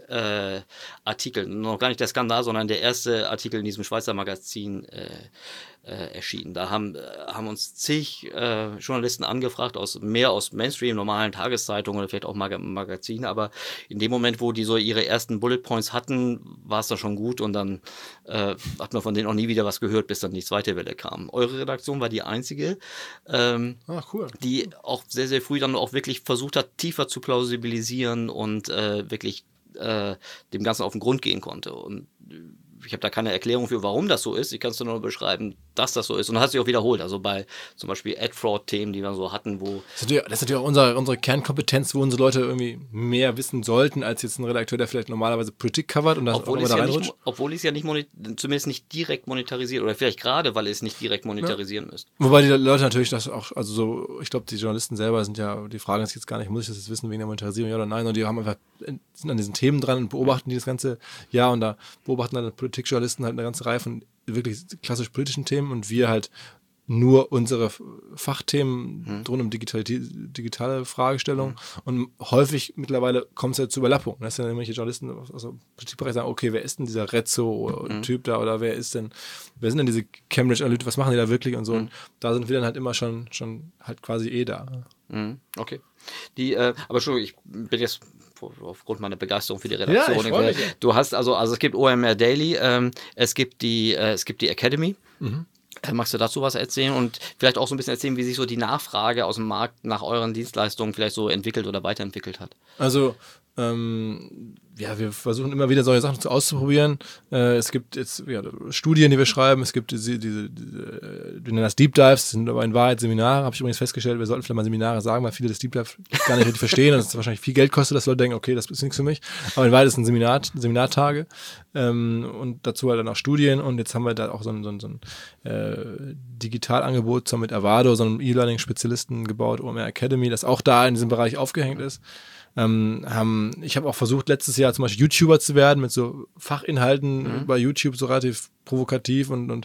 Analytica Artikel, noch gar nicht der Skandal, sondern der erste Artikel in diesem Schweizer Magazin erschienen. Da haben uns zig Journalisten angefragt, mehr aus Mainstream, normalen Tageszeitungen oder vielleicht auch Magazinen, aber in dem Moment, wo die so ihre ersten Bullet Points hatten, war es da schon gut und dann hat man von denen auch nie wieder was gehört, bis dann die zweite Welle kam. Eure Redaktion war die einzige, Cool. die auch sehr, sehr früh dann auch wirklich versucht hat, tiefer zu plausibilisieren und wirklich dem Ganzen auf den Grund gehen konnte. Und ich habe da keine Erklärung für, warum das so ist. Ich kann es nur beschreiben, dass das so ist. Und das hat sich auch wiederholt. Also bei zum Beispiel Ad-Fraud-Themen, die wir so hatten, wo... Das ist natürlich auch unsere Kernkompetenz, wo unsere Leute irgendwie mehr wissen sollten, als jetzt ein Redakteur, der vielleicht normalerweise Politik covert und das obwohl es ja nicht zumindest nicht direkt monetarisiert oder vielleicht gerade, weil es nicht direkt monetarisieren müsst. Wobei die Leute natürlich das auch, also so, ich glaube, die Journalisten selber die fragen das jetzt gar nicht, muss ich das jetzt wissen wegen der Monetarisierung, ja oder nein, und die haben einfach, sind an diesen Themen dran und beobachten die das ganze Jahr und da beobachten dann Politikjournalisten halt eine ganze Reihe von wirklich klassisch politischen Themen und wir halt nur unsere Fachthemen drin um digitale Fragestellungen und häufig mittlerweile kommt es ja zu Überlappung. Das sind dann irgendwelche Journalisten aus dem Politikbereich sagen, okay, wer ist denn dieser Rezzo-Typ da oder wer sind denn diese Cambridge Analytica, was machen die da wirklich und so und da sind wir dann halt immer schon halt quasi da. Okay. Aber schon, ich bin jetzt aufgrund meiner Begeisterung für die Redaktion. Ja, du hast also es gibt OMR Daily, es gibt die Academy. Magst du dazu was erzählen und vielleicht auch so ein bisschen erzählen, wie sich so die Nachfrage aus dem Markt nach euren Dienstleistungen vielleicht so entwickelt oder weiterentwickelt hat? Also wir versuchen immer wieder solche Sachen auszuprobieren. Es gibt jetzt Studien, die wir schreiben. Es gibt wir nennen das Deep Dives, sind aber in Wahrheit Seminare. Habe ich übrigens festgestellt, wir sollten vielleicht mal Seminare sagen, weil viele das Deep Dive gar nicht richtig verstehen und es wahrscheinlich viel Geld kostet, dass Leute denken, okay, das ist nichts für mich. Aber in Wahrheit ist es ein Seminartage und dazu halt dann auch Studien und jetzt haben wir da auch so ein Digitalangebot zusammen mit Avado, so einem E-Learning-Spezialisten gebaut, OMR Academy, das auch da in diesem Bereich aufgehängt ist. Ich habe auch versucht, letztes Jahr zum Beispiel YouTuber zu werden, mit so Fachinhalten bei YouTube, so relativ provokativ und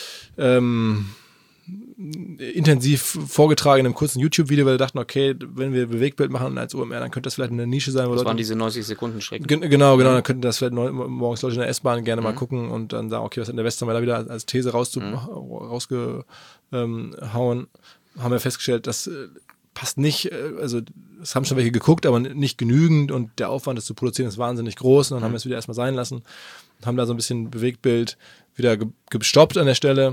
intensiv vorgetragen in einem kurzen YouTube-Video, weil wir dachten, okay, wenn wir Bewegtbild machen als OMR, dann könnte das vielleicht eine Nische sein. Wo das Leute, waren diese 90-Sekunden-Strecken. Genau, dann könnten das vielleicht morgens Leute in der S-Bahn gerne mal gucken und dann sagen, okay, was hat der Westermeier da wieder als These rausgehauen, haben wir festgestellt, dass passt nicht, also es haben schon welche geguckt, aber nicht genügend und der Aufwand, das zu produzieren, ist wahnsinnig groß und dann haben wir es wieder erstmal sein lassen und haben da so ein bisschen Bewegtbild wieder gestoppt an der Stelle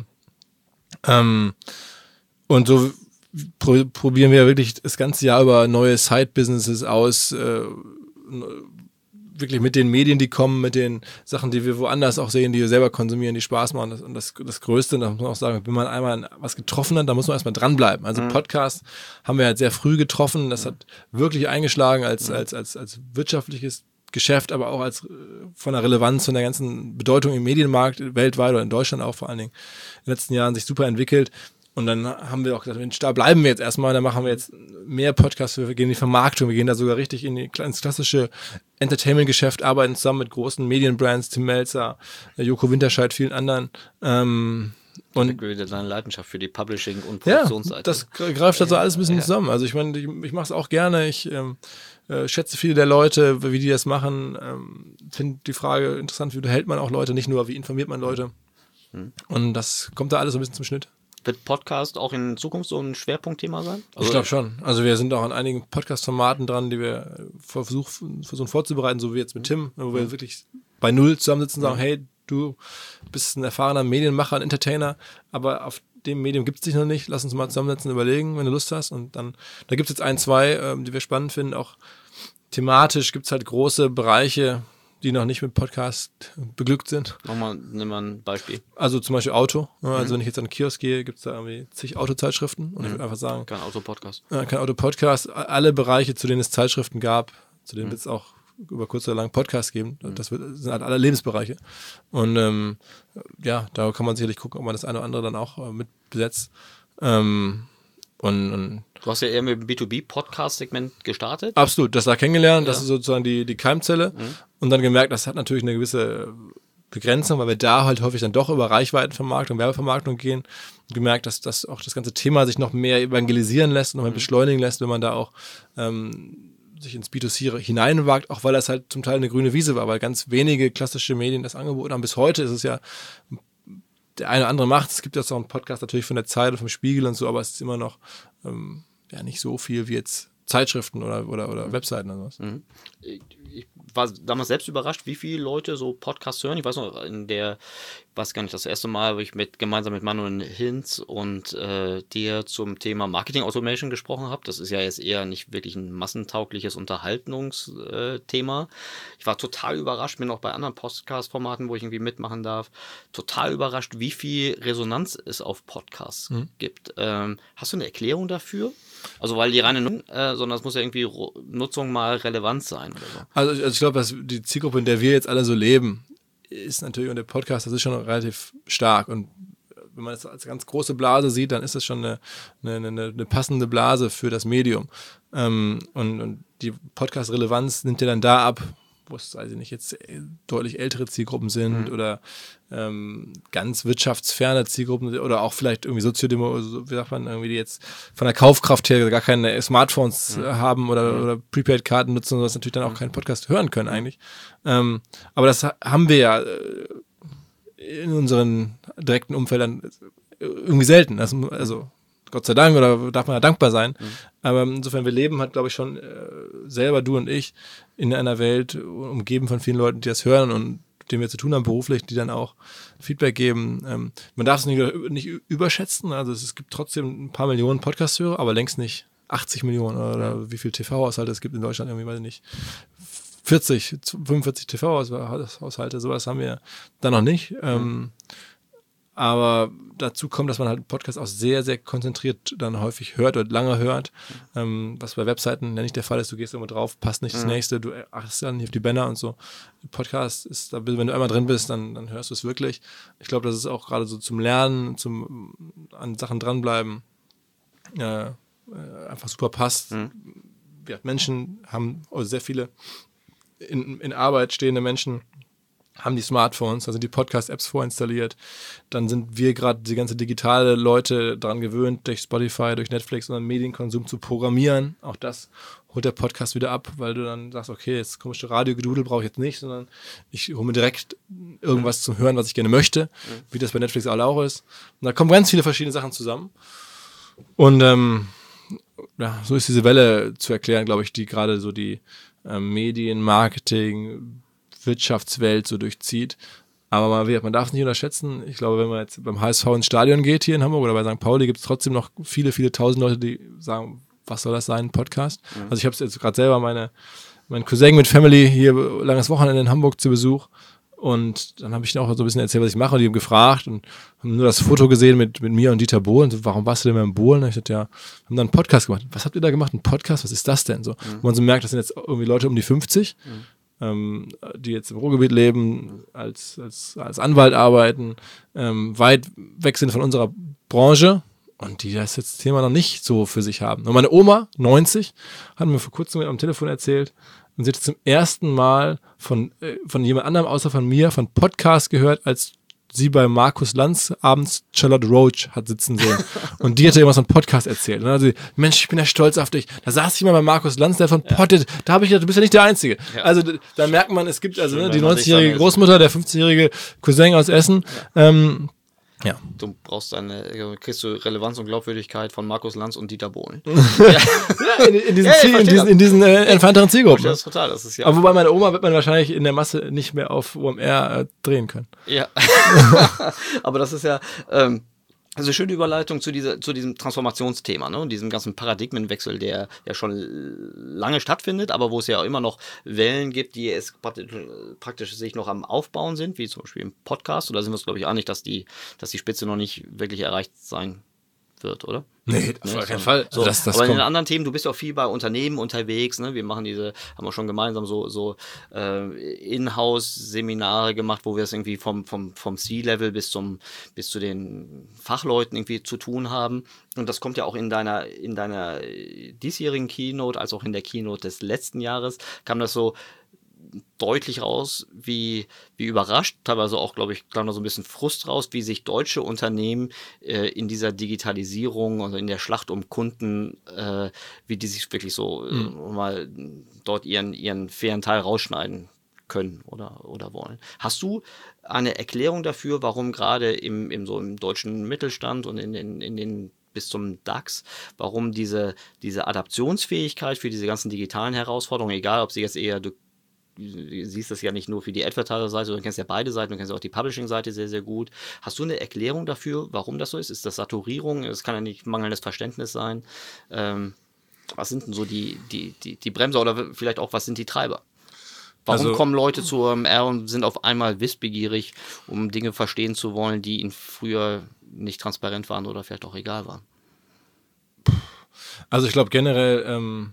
und so probieren wir wirklich das ganze Jahr über neue Side-Businesses aus, wirklich mit den Medien, die kommen, mit den Sachen, die wir woanders auch sehen, die wir selber konsumieren, die Spaß machen. Und das Größte, da muss man auch sagen, wenn man einmal was getroffen hat, dann muss man erstmal dranbleiben. Also Podcast haben wir halt sehr früh getroffen. Das hat wirklich eingeschlagen als wirtschaftliches Geschäft, aber auch als von der Relevanz, von der ganzen Bedeutung im Medienmarkt weltweit oder in Deutschland auch vor allen Dingen in den letzten Jahren sich super entwickelt. Und dann haben wir auch gesagt, Mensch, da bleiben wir jetzt erstmal, dann machen wir jetzt mehr Podcasts, wir gehen in die Vermarktung, wir gehen da sogar richtig ins klassische Entertainment-Geschäft, arbeiten zusammen mit großen Medienbrands, Tim Melzer, Joko Winterscheid, vielen anderen. Und wieder deine Leidenschaft für die Publishing- und Produktionsseite. Ja, das greift also alles ein bisschen zusammen. Also ich meine, ich mache es auch gerne, ich schätze viele der Leute, wie die das machen, finde die Frage interessant, wie behält man auch Leute, nicht nur, wie informiert man Leute. Und das kommt da alles so ein bisschen zum Schnitt. Wird Podcast auch in Zukunft so ein Schwerpunktthema sein? Also, ich glaube schon. Also wir sind auch an einigen Podcast-Formaten dran, die wir versuchen vorzubereiten, so wie jetzt mit Tim, wo wir wirklich bei Null zusammensitzen und sagen, hey, du bist ein erfahrener Medienmacher, ein Entertainer, aber auf dem Medium gibt es dich noch nicht, lass uns mal zusammensetzen, überlegen, wenn du Lust hast. Und dann, da gibt es jetzt 1, 2, die wir spannend finden. Auch thematisch gibt es halt große Bereiche, die noch nicht mit Podcast beglückt sind. Nimm mal ein Beispiel. Also zum Beispiel Auto. Also wenn ich jetzt an den Kiosk gehe, gibt es da irgendwie zig Autozeitschriften. Und ich würde einfach sagen... Kein Autopodcast. Kein Autopodcast. Alle Bereiche, zu denen es Zeitschriften gab, zu denen wird es auch über kurz oder lang Podcasts geben. Das sind halt alle Lebensbereiche. Und da kann man sicherlich gucken, ob man das eine oder andere dann auch mit besetzt. Und du hast ja eher mit dem B2B-Podcast-Segment gestartet. Absolut, das da kennengelernt, das ist sozusagen die Keimzelle und dann gemerkt, das hat natürlich eine gewisse Begrenzung, weil wir da halt häufig dann doch über Reichweitenvermarktung, Werbevermarktung gehen und gemerkt, dass das auch das ganze Thema sich noch mehr evangelisieren lässt, noch mehr beschleunigen lässt, wenn man da auch sich ins B2C hineinwagt, auch weil das halt zum Teil eine grüne Wiese war, weil ganz wenige klassische Medien das angeboten haben. Bis heute ist es ja der eine oder andere macht. Es gibt jetzt auch einen Podcast natürlich von der Zeit und vom Spiegel und so, aber es ist immer noch nicht so viel wie jetzt Zeitschriften oder Webseiten oder sowas. Ich war damals selbst überrascht, wie viele Leute so Podcasts hören. Ich weiß noch, weiß gar nicht, das erste Mal, wo ich gemeinsam mit Manuel Hinz und dir zum Thema Marketing Automation gesprochen habe. Das ist ja jetzt eher nicht wirklich ein massentaugliches Unterhaltungsthema. Ich war total überrascht, bin auch bei anderen Podcast-Formaten, wo ich irgendwie mitmachen darf, total überrascht, wie viel Resonanz es auf Podcasts gibt. Hast du eine Erklärung dafür? Also weil die reine sondern es muss ja irgendwie Nutzung mal relevant sein oder so. Also ich glaube, dass die Zielgruppe, in der wir jetzt alle so leben, ist natürlich, und der Podcast, das ist schon relativ stark. Und wenn man das als ganz große Blase sieht, dann ist das schon eine passende Blase für das Medium. Und die Podcast-Relevanz nimmt ja dann da ab, wo es, weiß ich nicht, jetzt deutlich ältere Zielgruppen sind oder ganz wirtschaftsferne Zielgruppen oder auch vielleicht irgendwie wie sagt man, irgendwie die jetzt von der Kaufkraft her gar keine Smartphones haben oder Prepaid-Karten nutzen, was natürlich dann auch keinen Podcast hören können eigentlich. Aber das haben wir ja in unseren direkten Umfeldern irgendwie selten. Also Gott sei Dank, oder darf man ja dankbar sein. Aber insofern, wir leben halt, glaube ich, schon selber, du und ich, in einer Welt umgeben von vielen Leuten, die das hören und mit denen wir zu tun haben beruflich, die dann auch Feedback geben. Man darf es nicht überschätzen. Also es gibt trotzdem ein paar Millionen Podcast-Hörer, aber längst nicht 80 Millionen oder wie viele TV-Haushalte es gibt in Deutschland, irgendwie, weiß ich nicht, 40, 45 TV-Haushalte, sowas haben wir da noch nicht. Aber dazu kommt, dass man halt einen Podcast auch sehr, sehr konzentriert dann häufig hört oder lange hört, was bei Webseiten ja nicht der Fall ist. Du gehst immer drauf, passt nicht das nächste, du achtest dann nicht auf die Banner und so. Podcast ist, wenn du einmal drin bist, dann hörst du es wirklich. Ich glaube, das ist auch gerade so zum Lernen, an Sachen dranbleiben, einfach super passt. Ja, Menschen haben, oder sehr viele in Arbeit stehende Menschen, haben die Smartphones, da sind die Podcast-Apps vorinstalliert. Dann sind wir gerade die ganze digitale Leute daran gewöhnt, durch Spotify, durch Netflix unseren Medienkonsum zu programmieren. Auch das holt der Podcast wieder ab, weil du dann sagst, okay, jetzt komische Radiogedudel brauche ich jetzt nicht, sondern ich hole mir direkt irgendwas zum Hören, was ich gerne möchte, wie das bei Netflix auch ist. Und da kommen ganz viele verschiedene Sachen zusammen. Und so ist diese Welle zu erklären, glaube ich, die gerade so die Medien, Marketing, Wirtschaftswelt so durchzieht. Aber man darf es nicht unterschätzen. Ich glaube, wenn man jetzt beim HSV ins Stadion geht hier in Hamburg oder bei St. Pauli, gibt es trotzdem noch viele, viele tausend Leute, die sagen, was soll das sein, ein Podcast? Also ich habe es jetzt gerade selber mein Cousin mit Family hier langes Wochenende in Hamburg zu Besuch und dann habe ich auch so ein bisschen erzählt, was ich mache und die haben gefragt und haben nur das Foto gesehen mit mir und Dieter Bohlen. So, warum warst du denn mal in Bohlen? Und ich dachte, ja, haben dann einen Podcast gemacht. Was habt ihr da gemacht? Ein Podcast? Was ist das denn? So, wo man so merkt, das sind jetzt irgendwie Leute um die 50, die jetzt im Ruhrgebiet leben, als Anwalt arbeiten, weit weg sind von unserer Branche und die das jetzt Thema noch nicht so für sich haben. Und meine Oma, 90, hat mir vor kurzem am Telefon erzählt, und sie hat zum ersten Mal von jemand anderem außer von mir von Podcast gehört, als sie bei Markus Lanz abends Charlotte Roach hat sitzen sehen. Und die hat ja irgendwas von Podcast erzählt. Und dann hat sie, Mensch, ich bin ja stolz auf dich. Da saß ich mal bei Markus Lanz, der von Pottet. Da habe ich gedacht, du bist ja nicht der Einzige. Ja. Also da merkt man, es gibt also die 90-jährige Großmutter, der 50-jährige Cousin aus Essen. Ja. Du kriegst du Relevanz und Glaubwürdigkeit von Markus Lanz und Dieter Bohlen. In diesen entfernteren Zielgruppen. Das ist total, das ist ja. Aber wobei meine Oma wird man wahrscheinlich in der Masse nicht mehr auf OMR drehen können. Ja. Aber das ist ja also eine schöne Überleitung zu diesem Transformationsthema, ne? Und diesem ganzen Paradigmenwechsel, der ja schon lange stattfindet, aber wo es ja auch immer noch Wellen gibt, die es praktisch sich noch am Aufbauen sind, wie zum Beispiel im Podcast. Oder sind wir uns, glaube ich, einig, dass die Spitze noch nicht wirklich erreicht sein wird, oder? Nee, auf gar keinen Fall. So, das aber in den anderen Themen, du bist ja auch viel bei Unternehmen unterwegs, ne? Wir machen haben wir schon gemeinsam so Inhouse-Seminare gemacht, wo wir es irgendwie vom C-Level bis zu den Fachleuten irgendwie zu tun haben. Und das kommt ja auch in deiner diesjährigen Keynote, als auch in der Keynote des letzten Jahres, kam das so deutlich raus, wie überrascht, teilweise auch, glaube ich, kam da so ein bisschen Frust raus, wie sich deutsche Unternehmen in dieser Digitalisierung, also in der Schlacht um Kunden, wie die sich wirklich so mal dort ihren fairen Teil rausschneiden können oder wollen. Hast du eine Erklärung dafür, warum gerade im deutschen Mittelstand und in den bis zum DAX, warum diese Adaptionsfähigkeit für diese ganzen digitalen Herausforderungen, egal ob sie jetzt eher, du siehst das ja nicht nur für die Advertiser-Seite, du kennst ja beide Seiten, du kennst auch die Publishing-Seite sehr, sehr gut. Hast du eine Erklärung dafür, warum das so ist? Ist das Saturierung? Es kann ja nicht mangelndes Verständnis sein. Was sind denn so die Bremser oder vielleicht auch, was sind die Treiber? Warum kommen Leute zu OMR und sind auf einmal wissbegierig, um Dinge verstehen zu wollen, die ihnen früher nicht transparent waren oder vielleicht auch egal waren? Also ich glaube generell,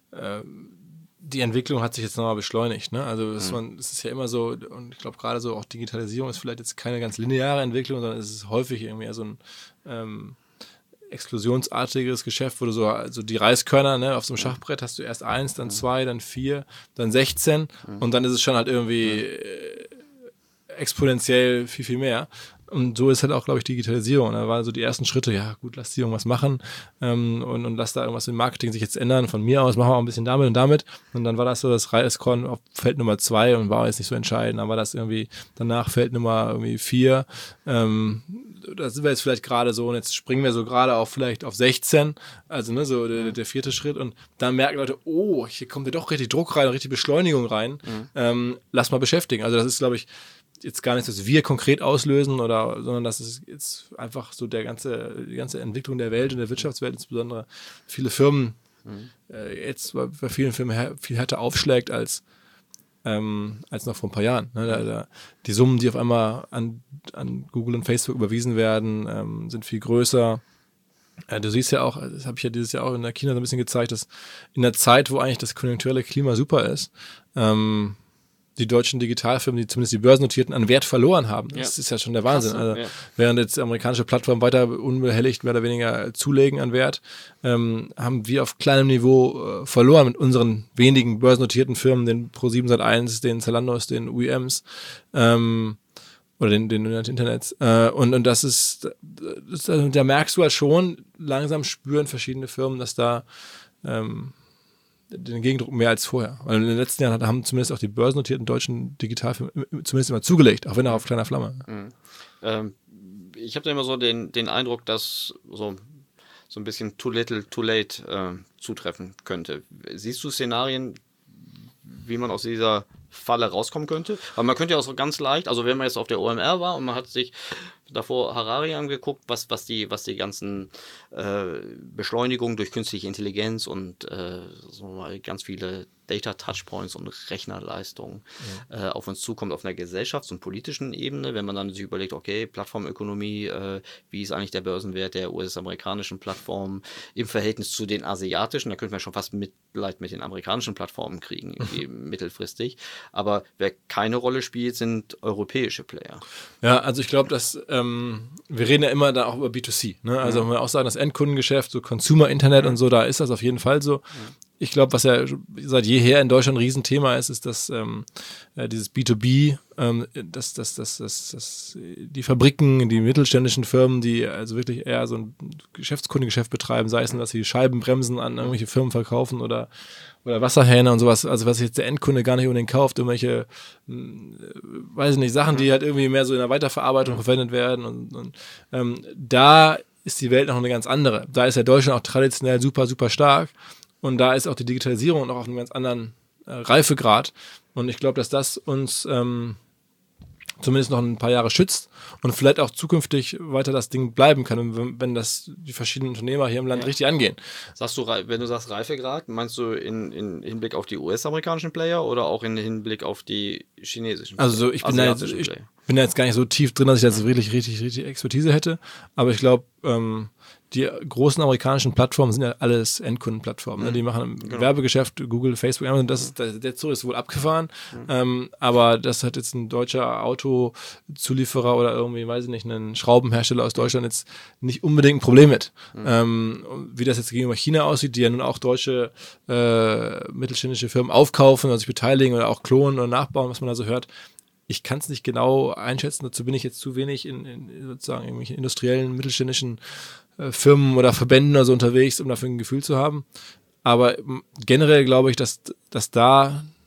die Entwicklung hat sich jetzt nochmal beschleunigt. Ne? Also es ist ja immer so, und ich glaube gerade so auch Digitalisierung ist vielleicht jetzt keine ganz lineare Entwicklung, sondern es ist häufig irgendwie so ein explosionsartiges Geschäft, wo du so die Reiskörner, ne, auf so einem Schachbrett hast du erst 1, dann 2, dann 4, dann 16 und dann ist es schon halt irgendwie exponentiell viel, viel mehr. Und so ist halt auch, glaube ich, Digitalisierung. Da waren so die ersten Schritte, ja gut, lass die irgendwas machen und lass da irgendwas im Marketing sich jetzt ändern. Von mir aus machen wir auch ein bisschen damit und damit. Und dann war das so das Reiskorn auf Feld Nummer 2 und war jetzt nicht so entscheidend. Dann war das irgendwie danach Feld Nummer irgendwie 4. Da sind wir jetzt vielleicht gerade so und jetzt springen wir so gerade auch vielleicht auf 16. Also ne, so der 4. Schritt. Und dann merken Leute, oh, hier kommt ja doch richtig Druck rein, richtig Beschleunigung rein. Lass mal beschäftigen. Also das ist, glaube ich, jetzt gar nicht, dass wir konkret auslösen, sondern das ist jetzt einfach so die ganze Entwicklung der Welt und der Wirtschaftswelt, insbesondere viele Firmen jetzt bei vielen Firmen viel härter aufschlägt als noch vor ein paar Jahren. Ne? Die Summen, die auf einmal an Google und Facebook überwiesen werden, sind viel größer. Du siehst ja auch, das habe ich ja dieses Jahr auch in der China so ein bisschen gezeigt, dass in der Zeit, wo eigentlich das konjunkturelle Klima super ist, die deutschen Digitalfirmen, die zumindest die börsennotierten, an Wert verloren haben. Das ist ja schon der Wahnsinn. Krass, also, während jetzt amerikanische Plattformen weiter unbehelligt mehr oder weniger zulegen an Wert, haben wir auf kleinem Niveau verloren mit unseren wenigen börsennotierten Firmen, den Pro7 Sat.1, den Zalandos, den UEMs oder den Internets. Und das ist, da merkst du halt schon, langsam spüren verschiedene Firmen, dass da den Gegendruck mehr als vorher. Weil in den letzten Jahren haben zumindest auch die börsennotierten deutschen Digitalfirmen zumindest immer zugelegt, auch wenn auch auf kleiner Flamme. Ich habe da immer so den Eindruck, dass so ein bisschen too little, too late zutreffen könnte. Siehst du Szenarien, wie man aus dieser Falle rauskommen könnte? Aber man könnte ja auch so ganz leicht, also wenn man jetzt auf der OMR war und man hat sich davor Harari angeguckt, was die ganzen Beschleunigungen durch künstliche Intelligenz und so mal ganz viele Data-Touchpoints und Rechnerleistungen auf uns zukommt auf einer gesellschafts- und politischen Ebene, wenn man dann sich überlegt, okay, Plattformökonomie, wie ist eigentlich der Börsenwert der US-amerikanischen Plattformen im Verhältnis zu den asiatischen, da könnte man schon fast Mitleid mit den amerikanischen Plattformen kriegen, mittelfristig, aber wer keine Rolle spielt, sind europäische Player. Ja, also ich glaube, dass wir reden ja immer da auch über B2C, ne? Also wenn wir auch sagen, das Endkundengeschäft, so Consumer-Internet und so, da ist das auf jeden Fall so. Ich glaube, was ja seit jeher in Deutschland ein Riesenthema ist, dass dieses B2B, dass die Fabriken, die mittelständischen Firmen, die also wirklich eher so ein Geschäftskundengeschäft betreiben, sei es, dass sie Scheibenbremsen an irgendwelche Firmen verkaufen oder Wasserhähne und sowas, also was jetzt der Endkunde gar nicht unbedingt kauft, irgendwelche, weiß ich nicht, Sachen, die halt irgendwie mehr so in der Weiterverarbeitung verwendet werden und da ist die Welt noch eine ganz andere. Da ist ja Deutschland auch traditionell super, super stark. Und da ist auch die Digitalisierung noch auf einem ganz anderen Reifegrad. Und ich glaube, dass das uns zumindest noch ein paar Jahre schützt und vielleicht auch zukünftig weiter das Ding bleiben kann, wenn das die verschiedenen Unternehmer hier im Land richtig angehen. Sagst du, wenn du sagst Reifegrad, meinst du in Hinblick auf die US-amerikanischen Player oder auch in Hinblick auf die chinesischen Player? Also ich bin da jetzt gar nicht so tief drin, dass ich jetzt wirklich richtig Expertise hätte, aber ich glaube, die großen amerikanischen Plattformen sind ja alles Endkundenplattformen. Ne? Die machen Werbegeschäft, Google, Facebook, Amazon, der Zug ist wohl abgefahren. Aber das hat jetzt ein deutscher Autozulieferer oder irgendwie, weiß ich nicht, ein Schraubenhersteller aus Deutschland jetzt nicht unbedingt ein Problem mit. Wie das jetzt gegenüber China aussieht, die ja nun auch deutsche mittelständische Firmen aufkaufen oder sich beteiligen oder auch klonen oder nachbauen, was man da so hört. Ich kann es nicht genau einschätzen, dazu bin ich jetzt zu wenig in sozusagen irgendwelchen industriellen, mittelständischen Firmen oder Verbänden oder so unterwegs, um dafür ein Gefühl zu haben. Aber generell glaube ich, dass da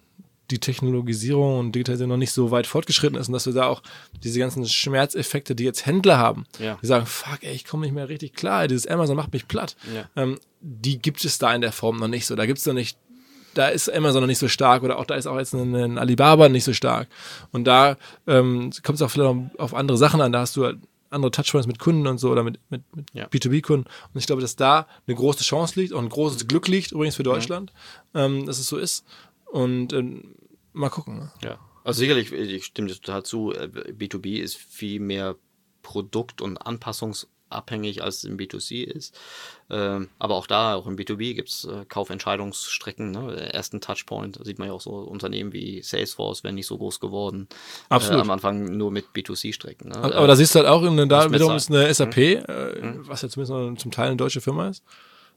die Technologisierung und Digitalisierung noch nicht so weit fortgeschritten ist und dass wir da auch diese ganzen Schmerzeffekte, die jetzt Händler haben, die sagen, fuck, ey, ich komme nicht mehr richtig klar, dieses Amazon macht mich platt. Die gibt es da in der Form noch nicht so. Da gibt's noch nicht, da ist Amazon noch nicht so stark oder auch da ist auch jetzt ein Alibaba nicht so stark. Und da kommt es auch vielleicht auf andere Sachen an. Da hast du halt andere Touchpoints mit Kunden und so oder mit B2B-Kunden. Und ich glaube, dass da eine große Chance liegt, auch ein großes Glück liegt, übrigens für Deutschland, dass es so ist. Und mal gucken. Ne? Ja, also sicherlich, ich stimme dir total zu, B2B ist viel mehr Produkt- und anpassungsabhängig als im B2C ist. Aber auch im B2B gibt es Kaufentscheidungsstrecken. Ne? Der ersten Touchpoint, da sieht man ja auch so Unternehmen wie Salesforce, werden nicht so groß geworden. Absolut. Am Anfang nur mit B2C-Strecken. Ne? Aber da siehst du halt auch, da wiederum ist eine SAP, was ja zumindest noch zum Teil eine deutsche Firma ist,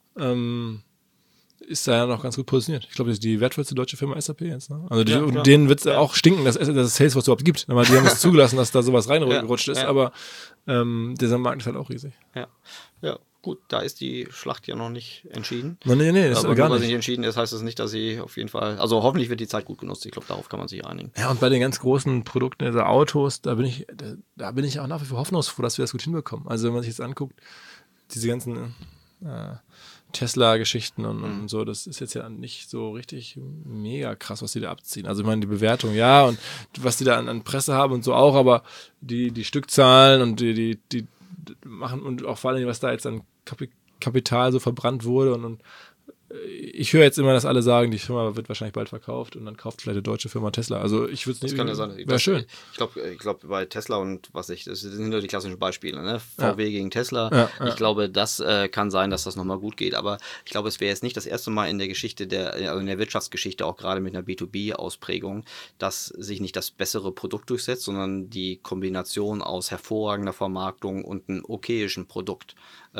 ist da ja noch ganz gut positioniert. Ich glaube, das ist die wertvollste deutsche Firma SAP jetzt. Ne? Also denen wird es auch stinken, dass es Salesforce überhaupt gibt. Aber die haben es zugelassen, dass da sowas reingerutscht ist. Aber dieser Markt ist halt auch riesig. Ja, gut, da ist die Schlacht ja noch nicht entschieden. Nee, das ist gar nicht. Weil sie nicht entschieden ist, heißt das nicht, dass sie auf jeden Fall, also hoffentlich wird die Zeit gut genutzt. Ich glaube, darauf kann man sich einigen. Ja, und bei den ganz großen Produkten, also Autos, da bin ich auch nach wie vor hoffnungsfroh, dass wir das gut hinbekommen. Also wenn man sich jetzt anguckt, diese ganzen Tesla-Geschichten und so, das ist jetzt ja nicht so richtig mega krass, was die da abziehen. Also ich meine, die Bewertung, ja, und was die da an Presse haben und so auch, aber die Stückzahlen und die machen und auch vor allem, was da jetzt an Kapital so verbrannt wurde und ich höre jetzt immer, dass alle sagen, die Firma wird wahrscheinlich bald verkauft und dann kauft vielleicht eine deutsche Firma Tesla. Also ich würde es nicht. Das kann ja sein. Wäre schön. Ich glaube bei Tesla und das sind nur die klassischen Beispiele, ne? VW gegen Tesla. Ich glaube, das kann sein, dass das nochmal gut geht. Aber ich glaube, es wäre jetzt nicht das erste Mal in der Geschichte in der Wirtschaftsgeschichte, auch gerade mit einer B2B-Ausprägung, dass sich nicht das bessere Produkt durchsetzt, sondern die Kombination aus hervorragender Vermarktung und einem okayischen Produkt.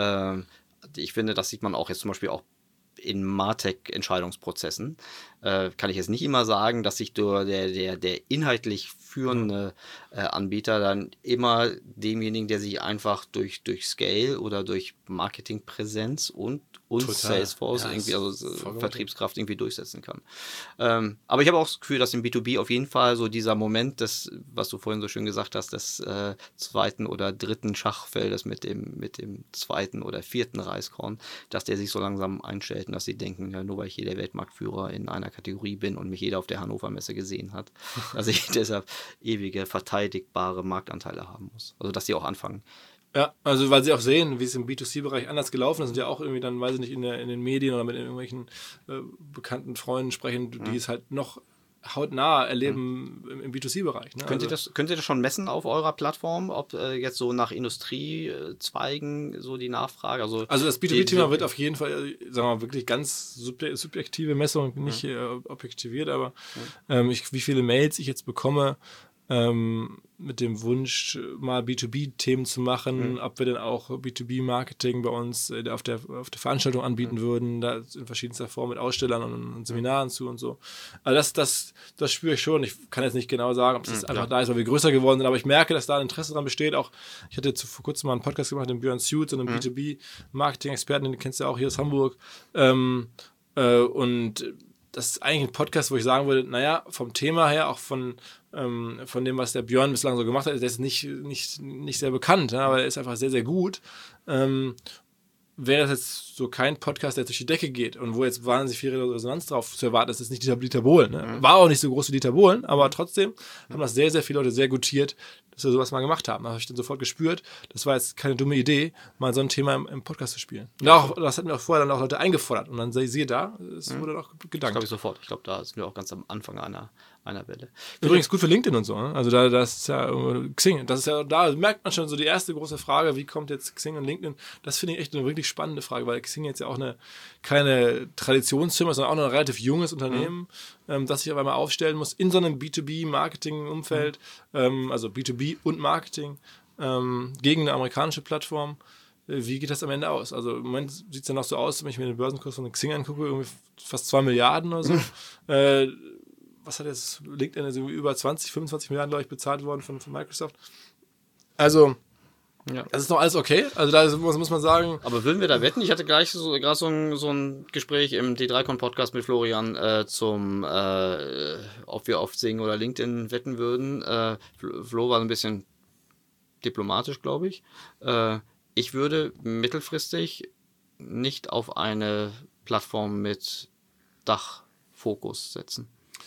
Ich finde, das sieht man auch jetzt zum Beispiel auch in MarTech-Entscheidungsprozessen. Kann ich jetzt nicht immer sagen, dass sich der inhaltlich führende Anbieter dann immer demjenigen, der sich einfach durch Scale oder durch Marketingpräsenz und Salesforce irgendwie, also Vertriebskraft irgendwie durchsetzen kann. Aber ich habe auch das Gefühl, dass im B2B auf jeden Fall so dieser Moment, was du vorhin so schön gesagt hast, des zweiten oder dritten Schachfeldes mit dem zweiten oder vierten Reiskorn, dass der sich so langsam einstellt und dass sie denken, ja, nur weil ich hier der Weltmarktführer in einer Kategorie bin und mich jeder auf der Hannover Messe gesehen hat, dass ich deshalb ewige verteidigbare Marktanteile haben muss. Also dass sie auch anfangen. Ja, also weil sie auch sehen, wie es im B2C-Bereich anders gelaufen ist und ja auch irgendwie dann, weiß ich nicht, in den Medien oder mit irgendwelchen bekannten Freunden sprechen, die es halt noch hautnah erleben im B2C-Bereich. Ne? Könnt ihr das schon messen auf eurer Plattform, ob jetzt so nach Industriezweigen so die Nachfrage? Also das B2B-Thema wird auf jeden Fall, sagen wir mal, wirklich ganz subjektive Messung, nicht objektiviert, aber wie viele Mails ich jetzt bekomme, mit dem Wunsch, mal B2B-Themen zu machen, ob wir denn auch B2B-Marketing bei uns auf der Veranstaltung anbieten würden, da in verschiedenster Form mit Ausstellern und Seminaren zu und so. Also das spüre ich schon. Ich kann jetzt nicht genau sagen, ob es einfach da ist, weil wir größer geworden sind, aber ich merke, dass da ein Interesse daran besteht. Auch ich hatte vor kurzem mal einen Podcast gemacht mit Björn Suits, einem B2B-Marketing-Experten, den kennst du ja auch hier aus Hamburg. Und das ist eigentlich ein Podcast, wo ich sagen würde, naja, vom Thema her, auch von dem, was der Björn bislang so gemacht hat, der ist nicht sehr bekannt, aber er ist einfach sehr, sehr gut. Wäre das jetzt so kein Podcast, der durch die Decke geht und wo jetzt wahnsinnig viel Resonanz drauf zu erwarten ist, ist nicht Dieter Bohlen. Ne? War auch nicht so groß wie Dieter Bohlen, aber trotzdem haben das sehr, sehr viele Leute sehr gutiert, dass wir sowas mal gemacht haben. Da habe ich dann sofort gespürt, das war jetzt keine dumme Idee, mal so ein Thema im Podcast zu spielen. Und auch, das hatten wir auch vorher dann auch Leute eingefordert und dann siehe da, es wurde auch gedankt. Das glaube ich sofort. Ich glaube, da sind wir auch ganz am Anfang einer Welle. Übrigens gut für LinkedIn und so. Ne? Also das ist ja Xing. Das ist ja, da merkt man schon so die erste große Frage, wie kommt jetzt Xing und LinkedIn? Das finde ich echt eine wirklich spannende Frage, weil Xing jetzt ja auch keine Traditionsfirma, sondern auch ein relativ junges Unternehmen, das sich auf einmal aufstellen muss in so einem B2B-Marketing-Umfeld, also B2B und Marketing, gegen eine amerikanische Plattform. Wie geht das am Ende aus? Also im Moment sieht es ja noch so aus, wenn ich mir den Börsenkurs von Xing angucke, irgendwie fast 2 Milliarden oder so. Was hat jetzt LinkedIn, also über 20, 25 Milliarden, glaube ich, bezahlt worden von Microsoft. Also Ja. Das ist doch alles okay. Also da muss man sagen. Aber würden wir da wetten? Ich hatte gleich gerade so ein Gespräch im D3Con-Podcast mit Florian ob wir auf Xing oder LinkedIn wetten würden. Flo war ein bisschen diplomatisch, glaube ich. Ich würde mittelfristig nicht auf eine Plattform mit Dachfokus setzen.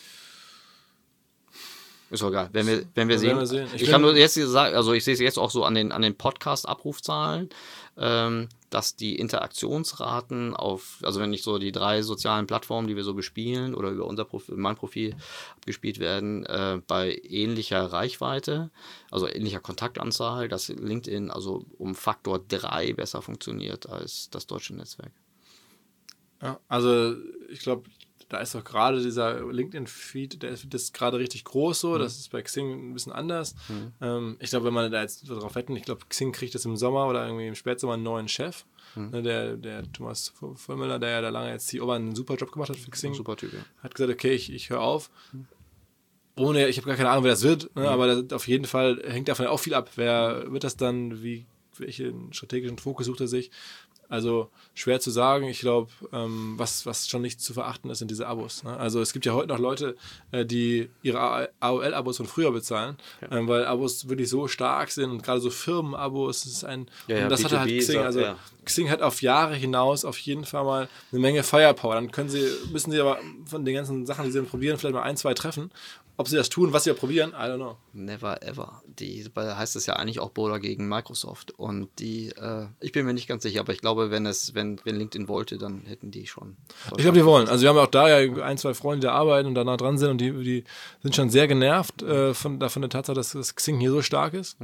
Ist doch egal. Wenn wir sehen. Ich kann nur jetzt sagen, also ich sehe es jetzt auch so an den Podcast-Abrufzahlen, dass die Interaktionsraten also wenn ich so die 3 sozialen Plattformen, die wir so bespielen oder über mein Profil abgespielt werden, bei ähnlicher Reichweite, also ähnlicher Kontaktanzahl, dass LinkedIn also um Faktor 3 besser funktioniert als das deutsche Netzwerk. Ja, also ich glaube, da ist doch gerade dieser LinkedIn-Feed, das ist gerade richtig groß so, das ist bei Xing ein bisschen anders. Ich glaube, wenn man da jetzt darauf wetten, ich glaube, Xing kriegt jetzt im Sommer oder irgendwie im Spätsommer einen neuen Chef. Der Thomas Vollmüller, der ja da lange jetzt CEO war, einen super Job gemacht hat für Xing. Super Typ, ja. Hat gesagt, okay, ich höre auf. Ich habe gar keine Ahnung, wer das wird, aber auf jeden Fall hängt davon auch viel ab. Wer wird das dann, welchen strategischen Fokus sucht er sich? Also schwer zu sagen. Ich glaube, was schon nicht zu verachten ist, sind diese Abos. Ne? Also es gibt ja heute noch Leute, die ihre AOL-Abos von früher bezahlen, weil Abos wirklich so stark sind und gerade so Firmen-Abos, das ist und das B2B hat halt Xing. Also Xing hat auf Jahre hinaus auf jeden Fall mal eine Menge Firepower. Dann müssen sie aber von den ganzen Sachen, die sie probieren, vielleicht mal 1, 2 treffen. Ob sie das tun, was sie ja probieren, I don't know. Never ever. Heißt es ja eigentlich auch Boulder gegen Microsoft. Und ich bin mir nicht ganz sicher, aber ich glaube, wenn LinkedIn wollte, dann hätten die schon. Ich glaube, die wollen. Also wir haben ja auch da ja 1, 2 Freunde, die da arbeiten und da nah dran sind und die sind schon sehr genervt von der Tatsache, dass das Xing hier so stark ist.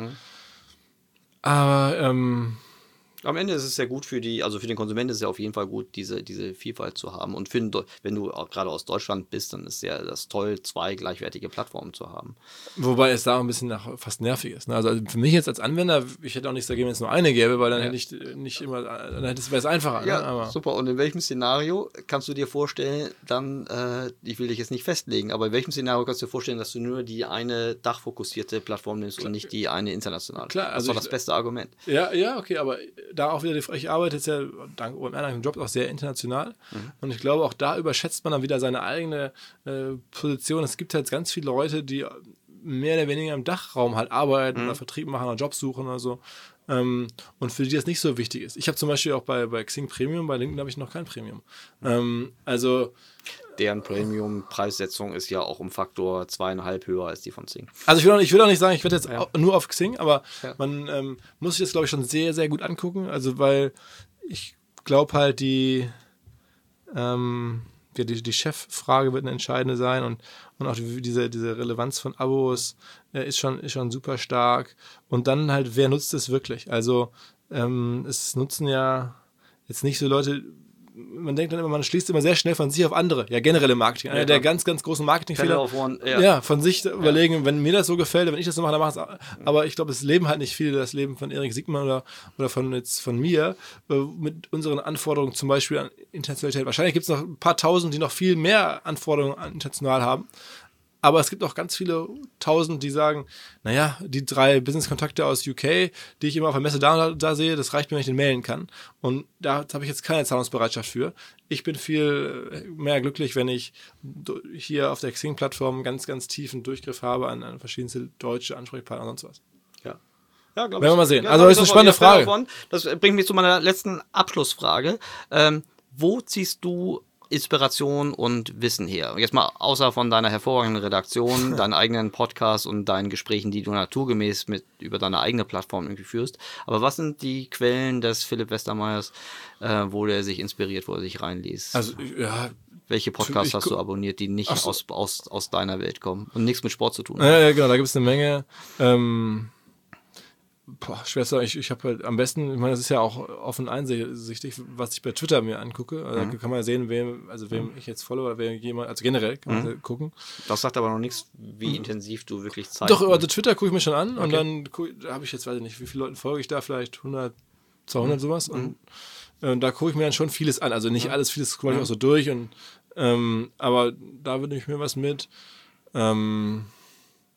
Aber am Ende ist es sehr gut für den Konsumenten ist es ja auf jeden Fall gut, diese Vielfalt zu haben. Und wenn du auch gerade aus Deutschland bist, dann ist ja das toll, 2 gleichwertige Plattformen zu haben. Wobei es da auch ein bisschen fast nervig ist. Ne? Also für mich jetzt als Anwender, ich hätte auch nichts dagegen, wenn es nur eine gäbe, weil dann hätte ich nicht immer, wäre es einfacher. Ja, ne? Aber super. Und in welchem Szenario kannst du dir vorstellen, dann, ich will dich jetzt nicht festlegen, aber in welchem Szenario kannst du dir vorstellen, dass du nur die eine dachfokussierte Plattform nimmst und nicht die eine internationale? Klar, das war das beste Argument. Ja, okay, aber da auch wieder, ich arbeite jetzt ja dank OMR Job auch sehr international und ich glaube, auch da überschätzt man dann wieder seine eigene Position. Es gibt halt ganz viele Leute, die mehr oder weniger im Dachraum halt arbeiten oder Vertrieb machen oder Jobs suchen oder so. Und für die das nicht so wichtig ist. Ich habe zum Beispiel auch bei Xing Premium, bei LinkedIn habe ich noch kein Premium. Deren Premium-Preissetzung ist ja auch um Faktor 2,5 höher als die von Xing. Also ich will auch nicht sagen, ich werde jetzt nur auf Xing, aber man muss sich das, glaube ich, schon sehr, sehr gut angucken. Also weil ich glaube halt, die Cheffrage wird eine entscheidende sein und auch diese Relevanz von Abos ist schon super stark. Und dann halt, wer nutzt es wirklich? Also es nutzen ja jetzt nicht so Leute, man denkt dann immer, man schließt immer sehr schnell von sich auf andere. Ja, generell im Marketing. Einer der ganz, ganz großen Marketingfehler. Von sich überlegen, wenn mir das so gefällt, wenn ich das so mache, dann mache ich es. Aber ich glaube, es leben halt nicht viele, das Leben von Erik Siegmann oder von mir, mit unseren Anforderungen zum Beispiel an Internationalität. Wahrscheinlich gibt es noch ein paar Tausend, die noch viel mehr Anforderungen an international haben. Aber es gibt auch ganz viele Tausend, die sagen, naja, die 3 Business-Kontakte aus UK, die ich immer auf der Messe da sehe, das reicht mir, wenn ich den mailen kann. Und da habe ich jetzt keine Zahlungsbereitschaft für. Ich bin viel mehr glücklich, wenn ich hier auf der Xing-Plattform ganz, ganz tiefen Durchgriff habe an verschiedenste deutsche Ansprechpartner und sonst was. Ja, glaube ich. Werden wir mal sehen. Also das ist eine spannende Frage. Das bringt mich zu meiner letzten Abschlussfrage. Wo ziehst du Inspiration und Wissen her? Jetzt mal außer von deiner hervorragenden Redaktion, deinen eigenen Podcast und deinen Gesprächen, die du naturgemäß über deine eigene Plattform irgendwie führst. Aber was sind die Quellen des Philipp Westermeyers, wo der sich inspiriert, wo er sich reinliest? Also, ja. Welche Podcasts hast du abonniert, die nicht aus deiner Welt kommen und nichts mit Sport zu tun haben? Ja, genau, da gibt es eine Menge. Schwer zu sagen, ich habe halt am besten, ich meine, das ist ja auch offen einsichtig, was ich bei Twitter mir angucke. Also da kann man ja sehen, wem ich jetzt follow oder wer jemand, also generell kann man gucken. Das sagt aber noch nichts, wie intensiv du wirklich Zeit Doch, also Twitter gucke ich mir schon an und dann habe ich jetzt, weiß ich nicht, wie viele Leuten folge ich da, vielleicht 100, 200 sowas und da gucke ich mir dann schon vieles an. Also nicht alles, vieles gucke ich auch so durch und aber da würde ich mir was mit.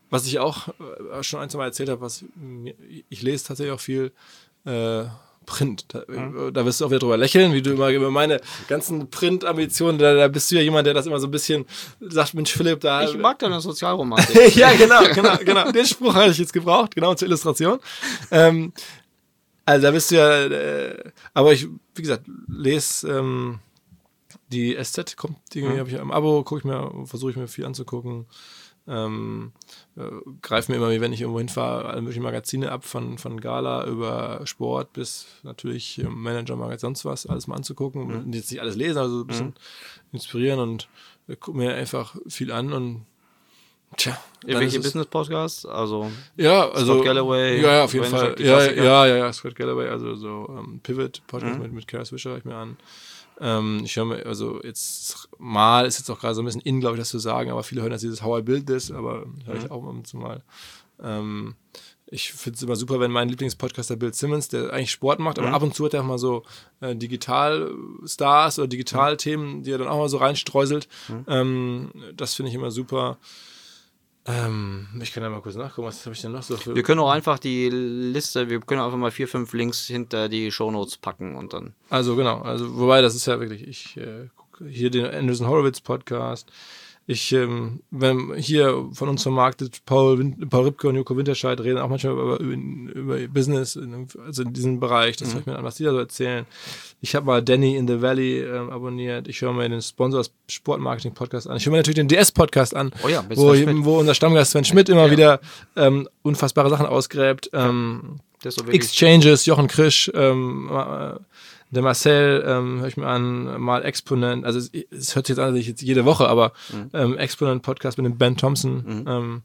Was ich auch schon ein, zwei Mal erzählt habe, ich lese tatsächlich auch viel Print. Da wirst du auch wieder drüber lächeln, wie du immer über meine ganzen Print-Ambitionen, da bist du ja jemand, der das immer so ein bisschen sagt, Mensch Philipp, da... Ich mag deine Sozialromantik. Ja, genau. Den Spruch hatte ich jetzt gebraucht, genau zur Illustration. Also da bist du ja, aber ich, wie gesagt, lese die SZ, die habe ich im Abo, versuche ich mir viel anzugucken. Greife mir immer, wie wenn ich irgendwo hinfahre, alle möglichen Magazine ab, von Gala über Sport bis natürlich Manager, Magazin, sonst was, alles mal anzugucken. Und jetzt nicht alles lesen, also ein bisschen inspirieren und gucke mir einfach viel an und Irgendwelche Business-Podcasts? Also Scott Galloway? Ja, auf jeden Fall. Ja, Scott Galloway, also so Pivot-Podcast mit Kara Swisher höre ich mir an. Ich höre mir, also jetzt mal, ist jetzt auch gerade so ein bisschen in, glaube ich, das zu sagen, aber viele hören jetzt dieses How I Build This, aber höre ich auch mal. Ich finde es immer super, wenn mein Lieblingspodcaster Bill Simmons, der eigentlich Sport macht, aber ab und zu hat er auch mal so Digital-Stars oder Digital-Themen, die er dann auch mal so reinstreuselt. Das finde ich immer super. Ich kann ja mal kurz nachgucken, was habe ich denn noch so für... Wir können auch einfach die Liste, wir können einfach mal 4, 5 Links hinter die Shownotes packen und dann... Also genau, wobei das ist ja wirklich, ich gucke hier den Anderson Horowitz Podcast, wenn hier von uns vermarktet, Paul Ripke und Joko Winterscheid reden auch manchmal über Business, also in diesem Bereich, das höre ich mir an, was die da so erzählen. Ich habe mal Danny in the Valley abonniert, ich höre mir den Sponsors Sportmarketing Podcast an, ich höre mir natürlich den DS Podcast an, wo unser Stammgast Sven Schmidt immer wieder unfassbare Sachen ausgräbt. Exchanges, Jochen Krisch, der Marcel höre ich mir an, mal Exponent, also es hört sich jetzt an, dass ich jetzt jede Woche, aber Exponent Podcast mit dem Ben Thompson,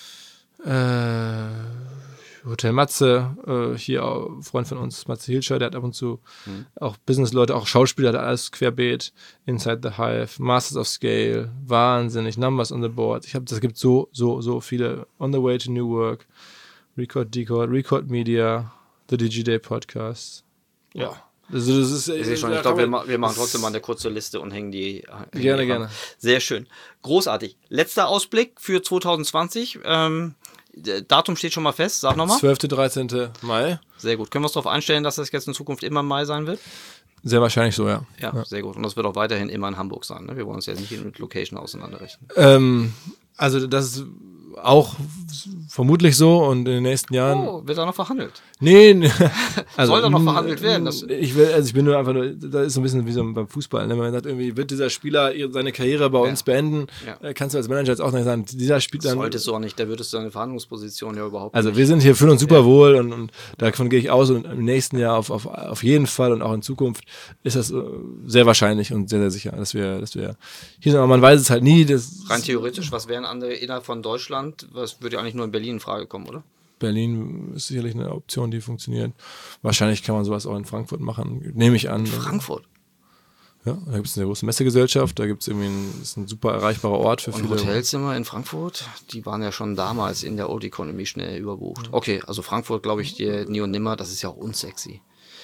Hotel Matze, hier auch Freund von uns, Matze Hilscher, der hat ab und zu auch Businessleute, auch Schauspieler, der hat alles querbeet, Inside the Hive, Masters of Scale, wahnsinnig, Numbers on the Board, das gibt so viele, On the Way to New Work, Record Media, The DigiDay Podcast. Ja. Also das ist, ich glaube, wir machen trotzdem mal eine kurze Liste und hängen die. Gerne. Sehr schön. Großartig. Letzter Ausblick für 2020. Datum steht schon mal fest. Sag nochmal. 12. 13. Mai. Sehr gut. Können wir uns darauf einstellen, dass das jetzt in Zukunft immer im Mai sein wird? Sehr wahrscheinlich so, ja. Ja, sehr gut. Und das wird auch weiterhin immer in Hamburg sein. Ne? Wir wollen uns ja nicht mit Location auseinanderrechnen. Also das ist auch vermutlich so und in den nächsten Jahren... Oh, wird da noch verhandelt? Nee. Also, soll da noch verhandelt werden? Ich bin nur einfach, da ist so ein bisschen wie so beim Fußball. Ne? Man sagt irgendwie, wird dieser Spieler seine Karriere bei uns beenden? Ja. Kannst du als Manager jetzt auch nicht sagen, dieser Spieler... Solltest du auch nicht, da würdest du deine Verhandlungsposition ja überhaupt also nicht. Wir sind hier, fühlen uns super wohl und davon gehe ich aus und im nächsten Jahr auf jeden Fall und auch in Zukunft ist das sehr wahrscheinlich und sehr, sehr sicher, dass wir hier sind. Aber man weiß es halt nie. Rein theoretisch, was wären andere innerhalb von Deutschland? Was würde ja eigentlich nur in Berlin in Frage kommen, oder? Berlin ist sicherlich eine Option, die funktioniert. Wahrscheinlich kann man sowas auch in Frankfurt machen, nehme ich an. Frankfurt? Ja, da gibt es eine große Messegesellschaft, da gibt es irgendwie ist ein super erreichbarer Ort für viele. Hotelzimmer in Frankfurt, die waren ja schon damals in der Old Economy schnell überbucht. Okay, also Frankfurt, glaube ich, dir nie und nimmer, das ist ja auch unsexy.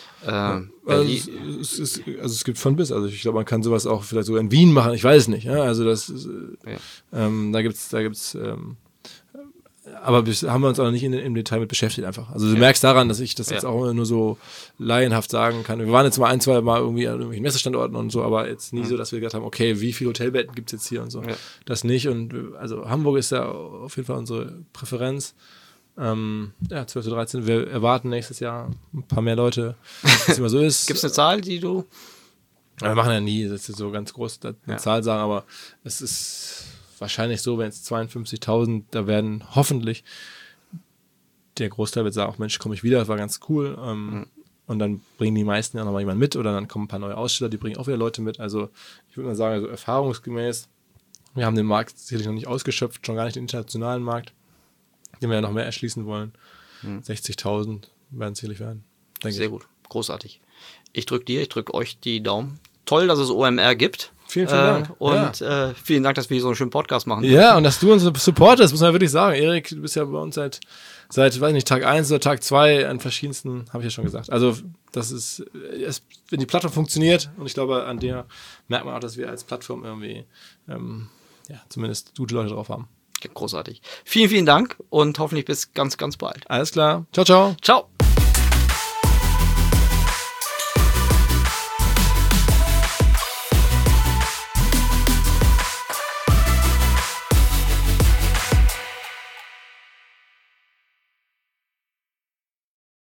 Es gibt von bis, also ich glaube, man kann sowas auch vielleicht sogar in Wien machen, ich weiß es nicht. Ja? Also das ist, da gibt's aber haben wir uns auch noch nicht im Detail mit beschäftigt einfach. Also du merkst daran, dass ich das jetzt auch nur so laienhaft sagen kann. Wir waren jetzt mal 2 Mal irgendwie an irgendwelchen Messestandorten und so, aber jetzt nie so, dass wir gesagt haben, okay, wie viele Hotelbetten gibt es jetzt hier und so. Ja. Das nicht und also Hamburg ist ja auf jeden Fall unsere Präferenz. 12. 13. Wir erwarten nächstes Jahr ein paar mehr Leute, was immer so ist. Gibt es eine Zahl, die du... Wir machen ja nie, das ist so ganz groß eine Zahl sagen, aber es ist wahrscheinlich so, wenn es 52.000, da werden hoffentlich, der Großteil wird sagen, auch Mensch, komme ich wieder, das war ganz cool. Und dann bringen die meisten ja nochmal jemanden mit oder dann kommen ein paar neue Aussteller, die bringen auch wieder Leute mit. Also ich würde mal sagen, also erfahrungsgemäß, wir haben den Markt sicherlich noch nicht ausgeschöpft, schon gar nicht den internationalen Markt, den wir ja noch mehr erschließen wollen. 60.000 werden es sicherlich werden. Sehr gut, großartig. Ich drücke euch die Daumen. Toll, dass es OMR gibt. Vielen Dank. Und vielen Dank, dass wir hier so einen schönen Podcast machen. Ja, und dass du uns supportest, muss man wirklich sagen. Erik, du bist ja bei uns seit weiß nicht, Tag 1 oder Tag 2 an verschiedensten, habe ich ja schon gesagt. Also das ist, wenn die Plattform funktioniert, und ich glaube, an der merkt man auch, dass wir als Plattform irgendwie zumindest gute Leute drauf haben. Großartig. Vielen, vielen Dank und hoffentlich bis ganz, ganz bald. Alles klar. Ciao, ciao. Ciao.